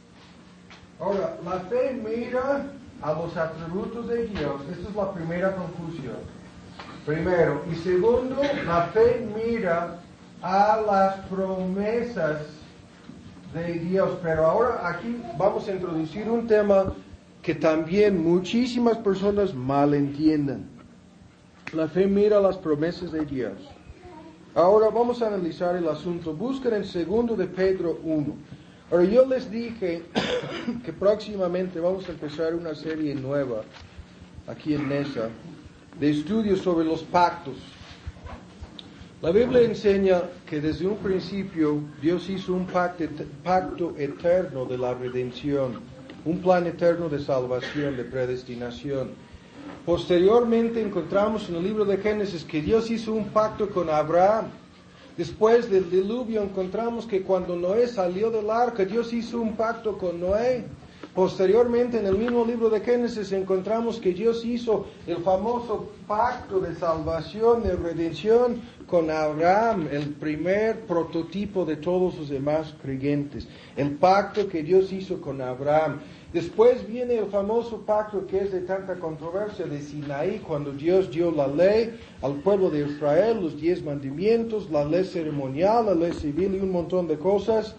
Ahora, la fe mira a los atributos de Dios. Esta es la primera conclusión. Primero. Y segundo, la fe mira a las promesas de Dios. Pero ahora aquí vamos a introducir un tema que también muchísimas personas malentiendan. La fe mira las promesas de Dios. Ahora vamos a analizar el asunto. Busquen en segundo de Pedro uno. Ahora yo les dije que próximamente vamos a empezar una serie nueva aquí en Nesa de estudios sobre los pactos. La Biblia enseña que desde un principio Dios hizo un pacto, pacto eterno de la redención, un plan eterno de salvación, de predestinación. Posteriormente encontramos en el libro de Génesis que Dios hizo un pacto con Abraham. Después del diluvio encontramos que cuando Noé salió del arca, Dios hizo un pacto con Noé. Posteriormente, en el mismo libro de Génesis, encontramos que Dios hizo el famoso pacto de salvación, de redención, con Abraham, el primer prototipo de todos los demás creyentes. El pacto que Dios hizo con Abraham. Después viene el famoso pacto que es de tanta controversia de Sinaí, cuando Dios dio la ley al pueblo de Israel, los diez mandamientos, la ley ceremonial, la ley civil y un montón de cosas.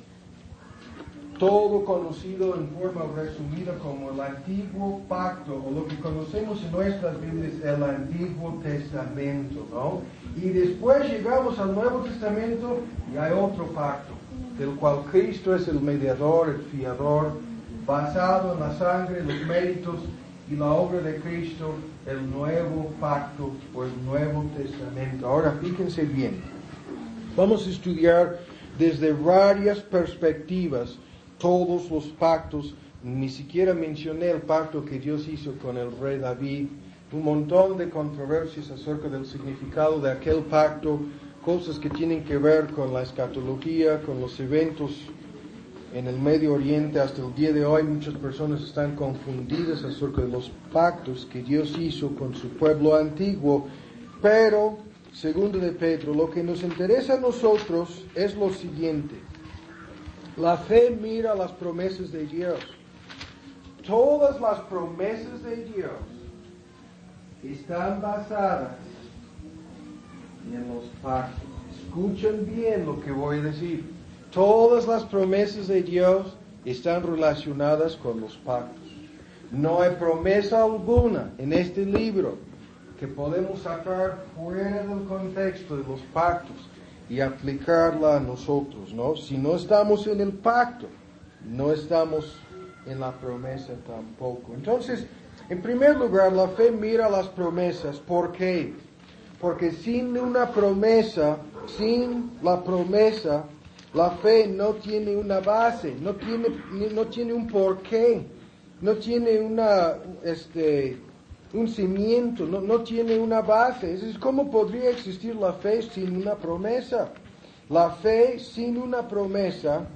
Todo conocido en forma resumida como el Antiguo Pacto, o lo que conocemos en nuestras Biblias, el Antiguo Testamento, ¿no? Y después llegamos al Nuevo Testamento y hay otro pacto, del cual Cristo es el mediador, el fiador, basado en la sangre, los méritos y la obra de Cristo, el Nuevo Pacto o el Nuevo Testamento. Ahora, fíjense bien, vamos a estudiar desde varias perspectivas todos los pactos. Ni siquiera mencioné el pacto que Dios hizo con el rey David. Un montón de controversias acerca del significado de aquel pacto, cosas que tienen que ver con la escatología, con los eventos en el Medio Oriente. Hasta el día de hoy muchas personas están confundidas acerca de los pactos que Dios hizo con su pueblo antiguo. Pero, segundo de Pedro, lo que nos interesa a nosotros es lo siguiente. La fe mira las promesas de Dios. Todas las promesas de Dios están basadas en los pactos. Escuchen bien lo que voy a decir. Todas las promesas de Dios están relacionadas con los pactos. No hay promesa alguna en este libro que podemos sacar fuera del contexto de los pactos y aplicarla a nosotros, ¿no? Si no estamos en el pacto, no estamos en la promesa tampoco. Entonces, en primer lugar, la fe mira las promesas. ¿Por qué? Porque sin una promesa, sin la promesa, la fe no tiene una base, no tiene, no tiene un porqué, no tiene una, este, un cimiento, no, no tiene una base. Es ¿cómo podría existir la fe sin una promesa? La fe sin una promesa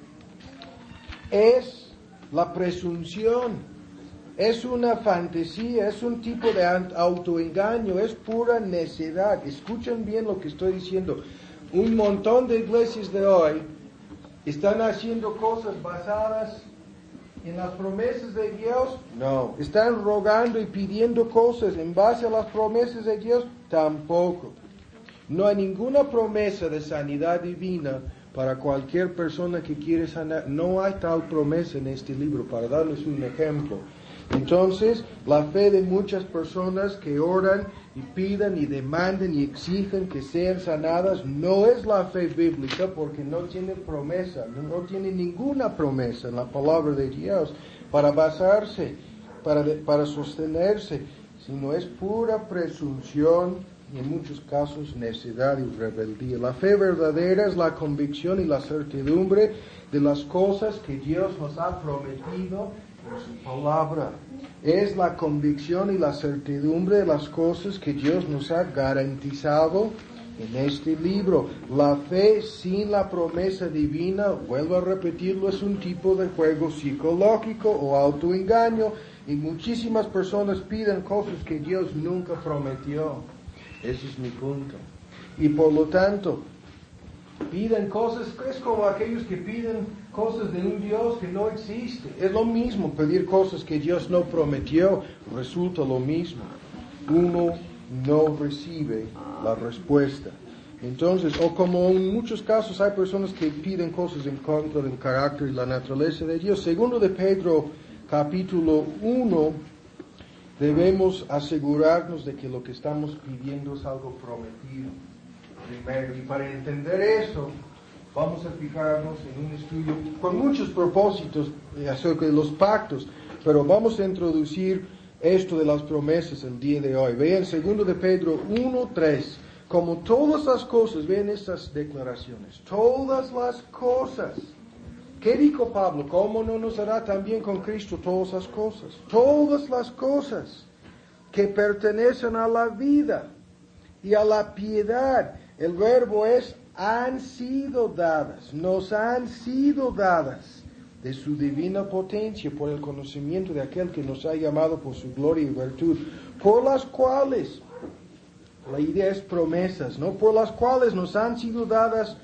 es la presunción, es una fantasía, es un tipo de autoengaño, es pura necedad. Escuchen bien lo que estoy diciendo. Un montón de iglesias de hoy están haciendo cosas basadas en las promesas de Dios. No. Están rogando y pidiendo cosas en base a las promesas de Dios. Tampoco. No hay ninguna promesa de sanidad divina para cualquier persona que quiere sanar. No hay tal promesa en este libro, para darles un ejemplo. Entonces, la fe de muchas personas que oran y pidan y demandan y exigen que sean sanadas no es la fe bíblica, porque no tiene promesa, no, no tiene ninguna promesa en la palabra de Dios para basarse, para, para sostenerse, sino es pura presunción y en muchos casos necedad y rebeldía. La fe verdadera es la convicción y la certidumbre de las cosas que Dios nos ha prometido en su palabra. Es la convicción y la certidumbre de las cosas que Dios nos ha garantizado en este libro. La fe sin la promesa divina, vuelvo a repetirlo, es un tipo de juego psicológico o autoengaño, y muchísimas personas piden cosas que Dios nunca prometió. Ese es mi punto. Y por lo tanto, piden cosas, es como aquellos que piden cosas de un Dios que no existe. Es lo mismo pedir cosas que Dios no prometió, resulta lo mismo. Uno no recibe la respuesta. Entonces, o como en muchos casos hay personas que piden cosas en contra del carácter y la naturaleza de Dios. Segundo de Pedro, capítulo uno, debemos asegurarnos de que lo que estamos pidiendo es algo prometido. Primero, y para entender eso, vamos a fijarnos en un estudio con muchos propósitos acerca de los pactos, pero vamos a introducir esto de las promesas el día de hoy. Vean segundo de Pedro uno tres. como todas las cosas, ven estas declaraciones, todas las cosas. ¿Qué dijo Pablo? ¿Cómo no nos hará también con Cristo todas las cosas? Todas las cosas que pertenecen a la vida y a la piedad. El verbo es han sido dadas, nos han sido dadas de su divina potencia por el conocimiento de aquel que nos ha llamado por su gloria y virtud, por las cuales, la idea es promesas, ¿no? Por las cuales nos han sido dadas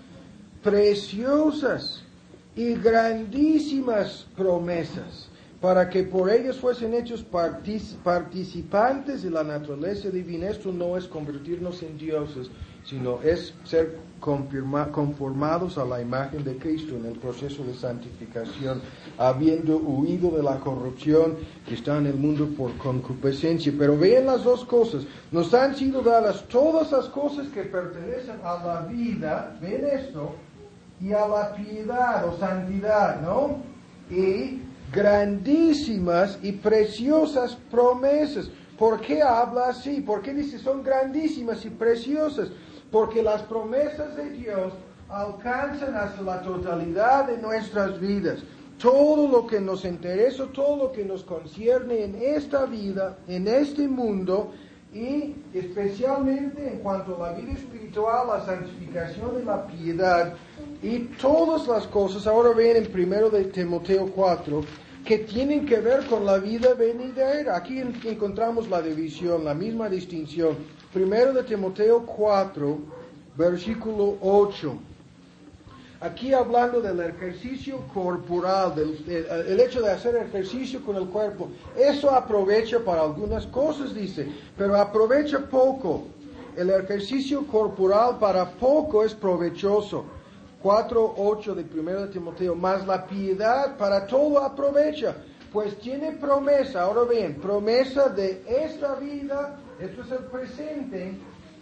preciosas y grandísimas promesas, para que por ellas fuesen hechos partic- participantes de la naturaleza divina. Esto no es convertirnos en dioses, sino es ser confirma- conformados a la imagen de Cristo en el proceso de santificación, habiendo huido de la corrupción que está en el mundo por concupiscencia. Pero vean las dos cosas, nos han sido dadas todas las cosas que pertenecen a la vida, ven esto, y a la piedad o santidad, ¿no? Y grandísimas y preciosas promesas. ¿Por qué habla así? ¿Por qué dice son grandísimas y preciosas? Porque las promesas de Dios alcanzan hasta la totalidad de nuestras vidas. Todo lo que nos interesa, todo lo que nos concierne en esta vida, en este mundo, y especialmente en cuanto a la vida espiritual, la santificación y la piedad, y todas las cosas, ahora ven en primero de Timoteo cuatro, que tienen que ver con la vida venidera. Aquí encontramos la división, la misma distinción. Primero de Timoteo cuatro, versículo ocho. Aquí hablando del ejercicio corporal, del, del el hecho de hacer ejercicio con el cuerpo. Eso aprovecha para algunas cosas, dice, pero aprovecha poco. El ejercicio corporal para poco es provechoso. cuatro ocho de primero de Timoteo, más la piedad para todo aprovecha, pues tiene promesa. Ahora bien, promesa de esta vida, esto es el presente,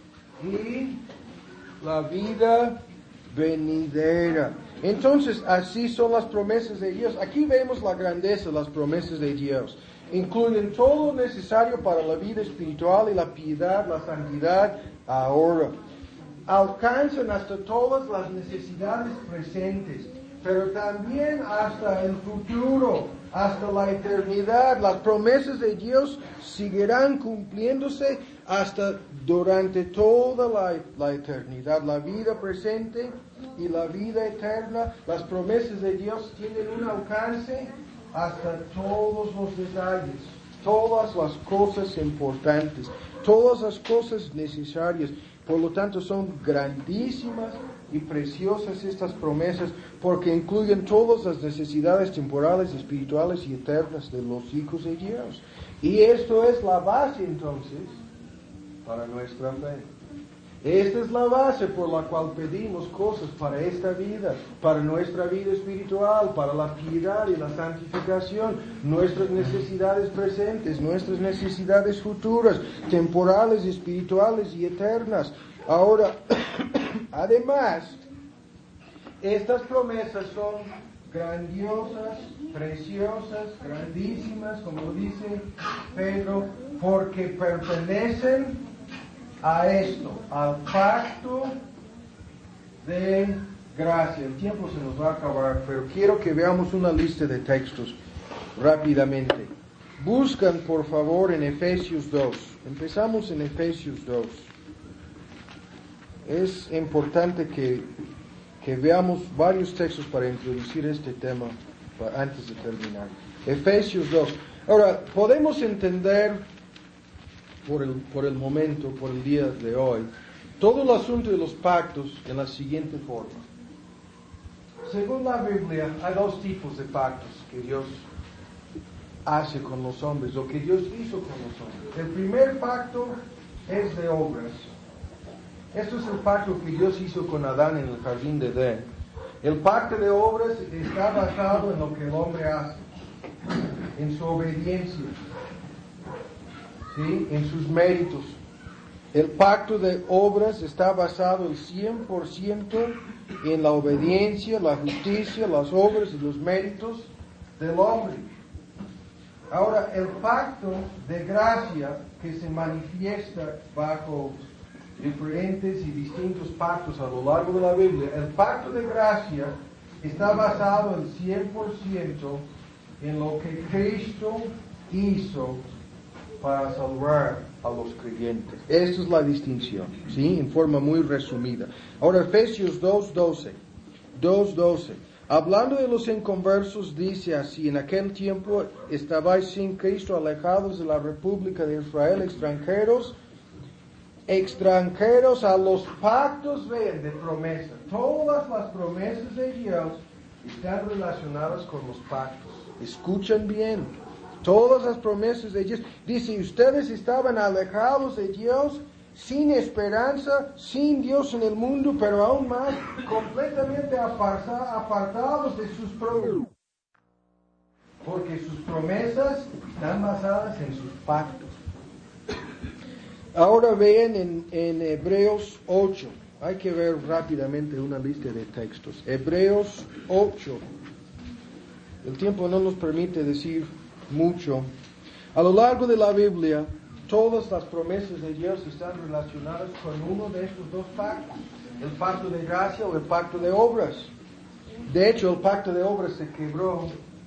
y la vida venidera. Entonces, así son las promesas de Dios. Aquí vemos la grandeza de las promesas de Dios. Incluyen todo lo necesario para la vida espiritual y la piedad, la santidad, ahora. Alcanzan hasta todas las necesidades presentes, pero también hasta el futuro, hasta la eternidad. Las promesas de Dios seguirán cumpliéndose hasta durante toda la, la eternidad, la vida presente y la vida eterna. Las promesas de Dios tienen un alcance hasta todos los detalles, todas las cosas importantes, todas las cosas necesarias. Por lo tanto, son grandísimas y preciosas estas promesas, porque incluyen todas las necesidades temporales, espirituales y eternas de los hijos de Dios. Y esto es la base, entonces, para nuestra fe. Esta es la base por la cual pedimos cosas para esta vida, para nuestra vida espiritual, para la piedad y la santificación, nuestras necesidades presentes, nuestras necesidades futuras, temporales, espirituales y eternas. Ahora, además, estas promesas son grandiosas, preciosas, grandísimas, como lo dice Pedro, porque pertenecen a esto, al pacto de gracia. El tiempo se nos va a acabar, pero quiero que veamos una lista de textos rápidamente. Buscan, por favor, en Efesios dos. Empezamos en Efesios dos. Es importante que, que veamos varios textos para introducir este tema para, antes de terminar. Efesios dos. Ahora, podemos entender Por el, por el momento, por el día de hoy, todo el asunto de los pactos en la siguiente forma. Según la Biblia, hay dos tipos de pactos que Dios hace con los hombres, o que Dios hizo con los hombres. El primer pacto es de obras. Esto es el pacto que Dios hizo con Adán en el jardín de Edén. El pacto de obras está basado en lo que el hombre hace, en su obediencia, ¿sí? En sus méritos. El pacto de obras está basado el cien por ciento en la obediencia, la justicia, las obras y los méritos del hombre. Ahora, el pacto de gracia que se manifiesta bajo diferentes y distintos pactos a lo largo de la Biblia, el pacto de gracia está basado al cien por ciento en lo que Cristo hizo para salvar a los creyentes. Esta es la distinción, ¿sí? En forma muy resumida. Ahora, Efesios dos doce. dos doce. Hablando de los inconversos, dice así: en aquel tiempo estabais sin Cristo, alejados de la República de Israel, extranjeros, extranjeros a los pactos, vean, de promesa. Todas las promesas de Dios están relacionadas con los pactos. Escuchen bien. Todas las promesas de Dios. Dice, ustedes estaban alejados de Dios, sin esperanza, sin Dios en el mundo, pero aún más, completamente apartados de sus promesas. Porque sus promesas están basadas en sus pactos. Ahora vean en, en Hebreos ocho. Hay que ver rápidamente una lista de textos. Hebreos ocho. El tiempo no nos permite decir mucho. A lo largo de la Biblia, todas las promesas de Dios están relacionadas con uno de estos dos pactos, el pacto de gracia o el pacto de obras. De hecho, el pacto de obras se quebró,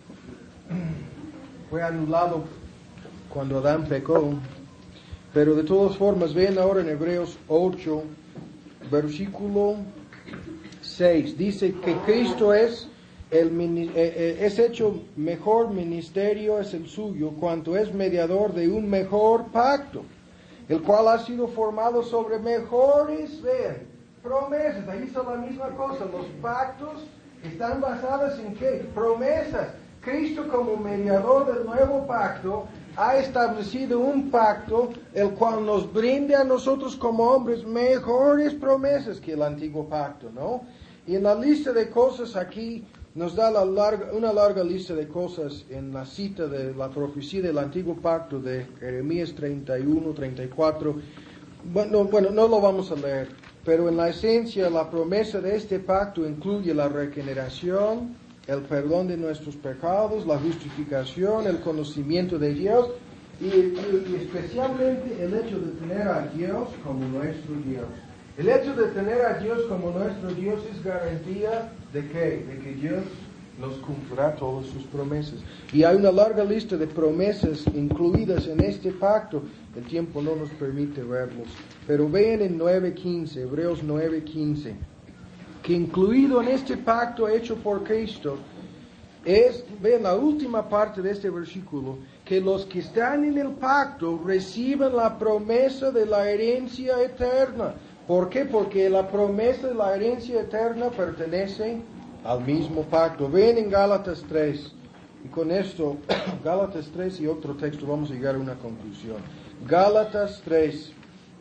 fue anulado cuando Adán pecó, pero de todas formas, vean ahora en Hebreos ocho, versículo seis, dice que Cristo es El, es hecho mejor ministerio es el suyo, cuanto es mediador de un mejor pacto, el cual ha sido formado sobre mejores, vean, promesas. Ahí está la misma cosa. Los pactos están basados en ¿qué? Promesas. Cristo, como mediador del nuevo pacto, ha establecido un pacto el cual nos brinde a nosotros como hombres mejores promesas que el antiguo pacto, ¿no? Y en la lista de cosas aquí nos da la larga, una larga lista de cosas en la cita de la profecía del antiguo pacto de Jeremías treinta y uno, treinta y cuatro. Bueno, bueno, no lo vamos a leer, pero en la esencia la promesa de este pacto incluye la regeneración, el perdón de nuestros pecados, la justificación, el conocimiento de Dios y, y, y especialmente el hecho de tener a Dios como nuestro Dios. El hecho de tener a Dios como nuestro Dios es garantía de que, de que Dios nos cumplirá todas sus promesas. Y hay una larga lista de promesas incluidas en este pacto. El tiempo no nos permite verlos. Pero vean en nueve quince, Hebreos nueve quince, que incluido en este pacto hecho por Cristo es, vean la última parte de este versículo, que los que están en el pacto reciben la promesa de la herencia eterna. ¿Por qué? Porque la promesa de la herencia eterna pertenece al mismo pacto. Ven en Gálatas tres. Y con esto, Gálatas tres y otro texto, vamos a llegar a una conclusión. Gálatas tres.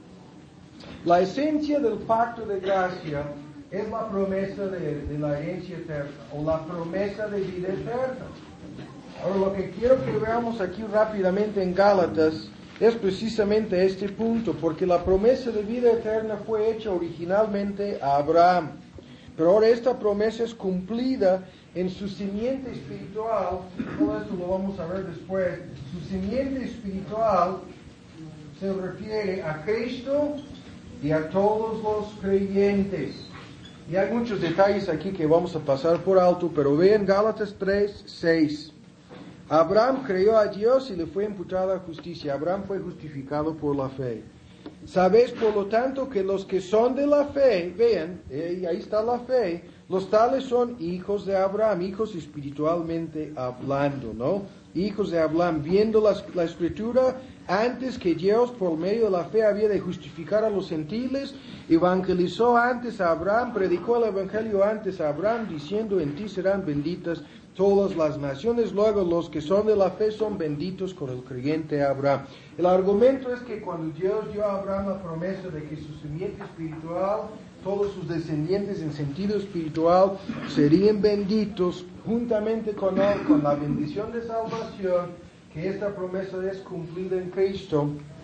La esencia del pacto de gracia es la promesa de, de la herencia eterna, o la promesa de vida eterna. Ahora, lo que quiero que veamos aquí rápidamente en Gálatas es precisamente este punto, porque la promesa de vida eterna fue hecha originalmente a Abraham, pero ahora esta promesa es cumplida en su simiente espiritual. Todo esto lo vamos a ver después. Su simiente espiritual se refiere a Cristo y a todos los creyentes. Y hay muchos detalles aquí que vamos a pasar por alto, pero vean Gálatas tres, seis. Abraham creyó a Dios y le fue imputada justicia. Abraham fue justificado por la fe. Sabéis, por lo tanto, que los que son de la fe, vean, eh, ahí está la fe, los tales son hijos de Abraham, hijos espiritualmente hablando, ¿no? Hijos de Abraham, viendo la, la escritura, antes que Dios por medio de la fe había de justificar a los gentiles, evangelizó antes a Abraham, predicó el evangelio antes a Abraham, diciendo, en ti serán benditas todas las naciones. Luego los que son de la fe son benditos con el creyente Abraham. El argumento es que cuando Dios dio a Abraham la promesa de que su simiente espiritual, todos sus descendientes en sentido espiritual serían benditos juntamente con él, con la bendición de salvación, que esta promesa es cumplida en Cristo.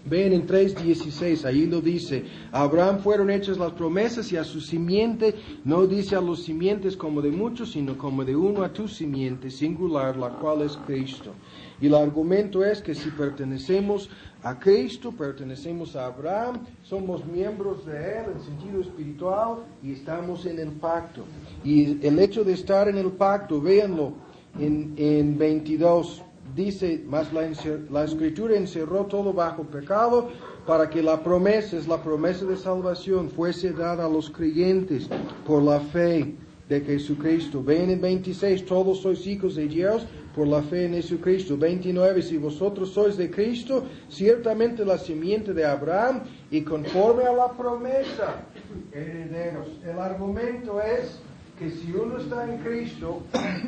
Ven en tres dieciséis, ahí lo dice, a Abraham fueron hechas las promesas y a su simiente, no dice a los simientes como de muchos, sino como de uno a tu simiente, singular, la cual es Cristo. Y el argumento es que si pertenecemos a Cristo, pertenecemos a Abraham, somos miembros de Él en sentido espiritual y estamos en el pacto. Y el hecho de estar en el pacto, véanlo en, en veintidós, dice, mas la, la Escritura encerró todo bajo pecado para que la promesa, es la promesa de salvación, fuese dada a los creyentes por la fe de Jesucristo. Ven en veintiséis, todos sois hijos de Dios por la fe en Jesucristo. veintinueve, si vosotros sois de Cristo, ciertamente la simiente de Abraham y conforme a la promesa, herederos. El argumento es que si uno está en Cristo,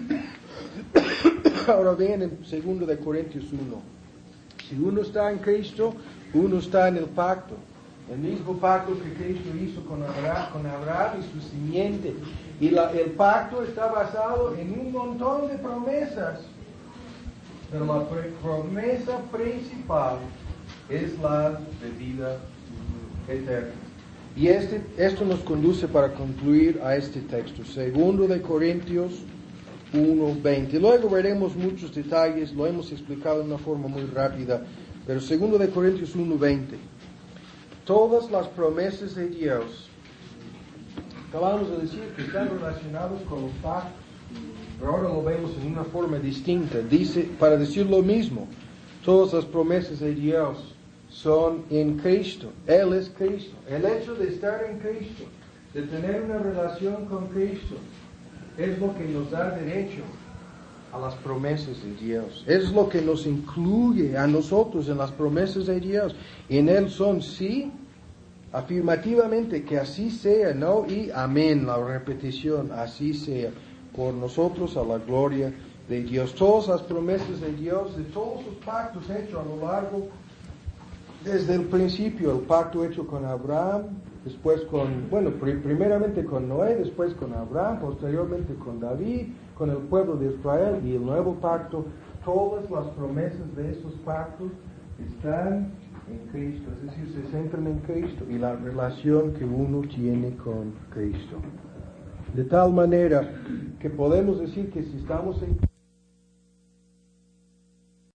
ahora bien en segundo de Corintios uno, si uno está en Cristo, uno está en el pacto, el mismo pacto que Cristo hizo con Abraham, con Abraham y su simiente. Y la, el pacto está basado en un montón de promesas, pero la pre- promesa principal es la de vida eterna. Y este, esto nos conduce para concluir a este texto, segundo de Corintios uno veinte. Luego veremos muchos detalles, lo hemos explicado de una forma muy rápida, pero segundo de Corintios uno veinte. Todas las promesas de Dios, acabamos de decir que están relacionados con los pactos, pero ahora lo vemos en una forma distinta. Dice, para decir lo mismo, todas las promesas de Dios son en Cristo. Él es Cristo. El hecho de estar en Cristo, de tener una relación con Cristo, es lo que nos da derecho a las promesas de Dios. Es lo que nos incluye a nosotros en las promesas de Dios. En Él son sí, afirmativamente que así sea, no, y amén, la repetición, así sea, por nosotros a la gloria de Dios. Todas las promesas de Dios, de todos los pactos hechos a lo largo, desde el principio, el pacto hecho con Abraham, después con, bueno, pr- primeramente con Noé, después con Abraham, posteriormente con David, con el pueblo de Israel y el nuevo pacto, todas las promesas de esos pactos están en Cristo, es decir, se centran en Cristo y la relación que uno tiene con Cristo. De tal manera que podemos decir que si estamos en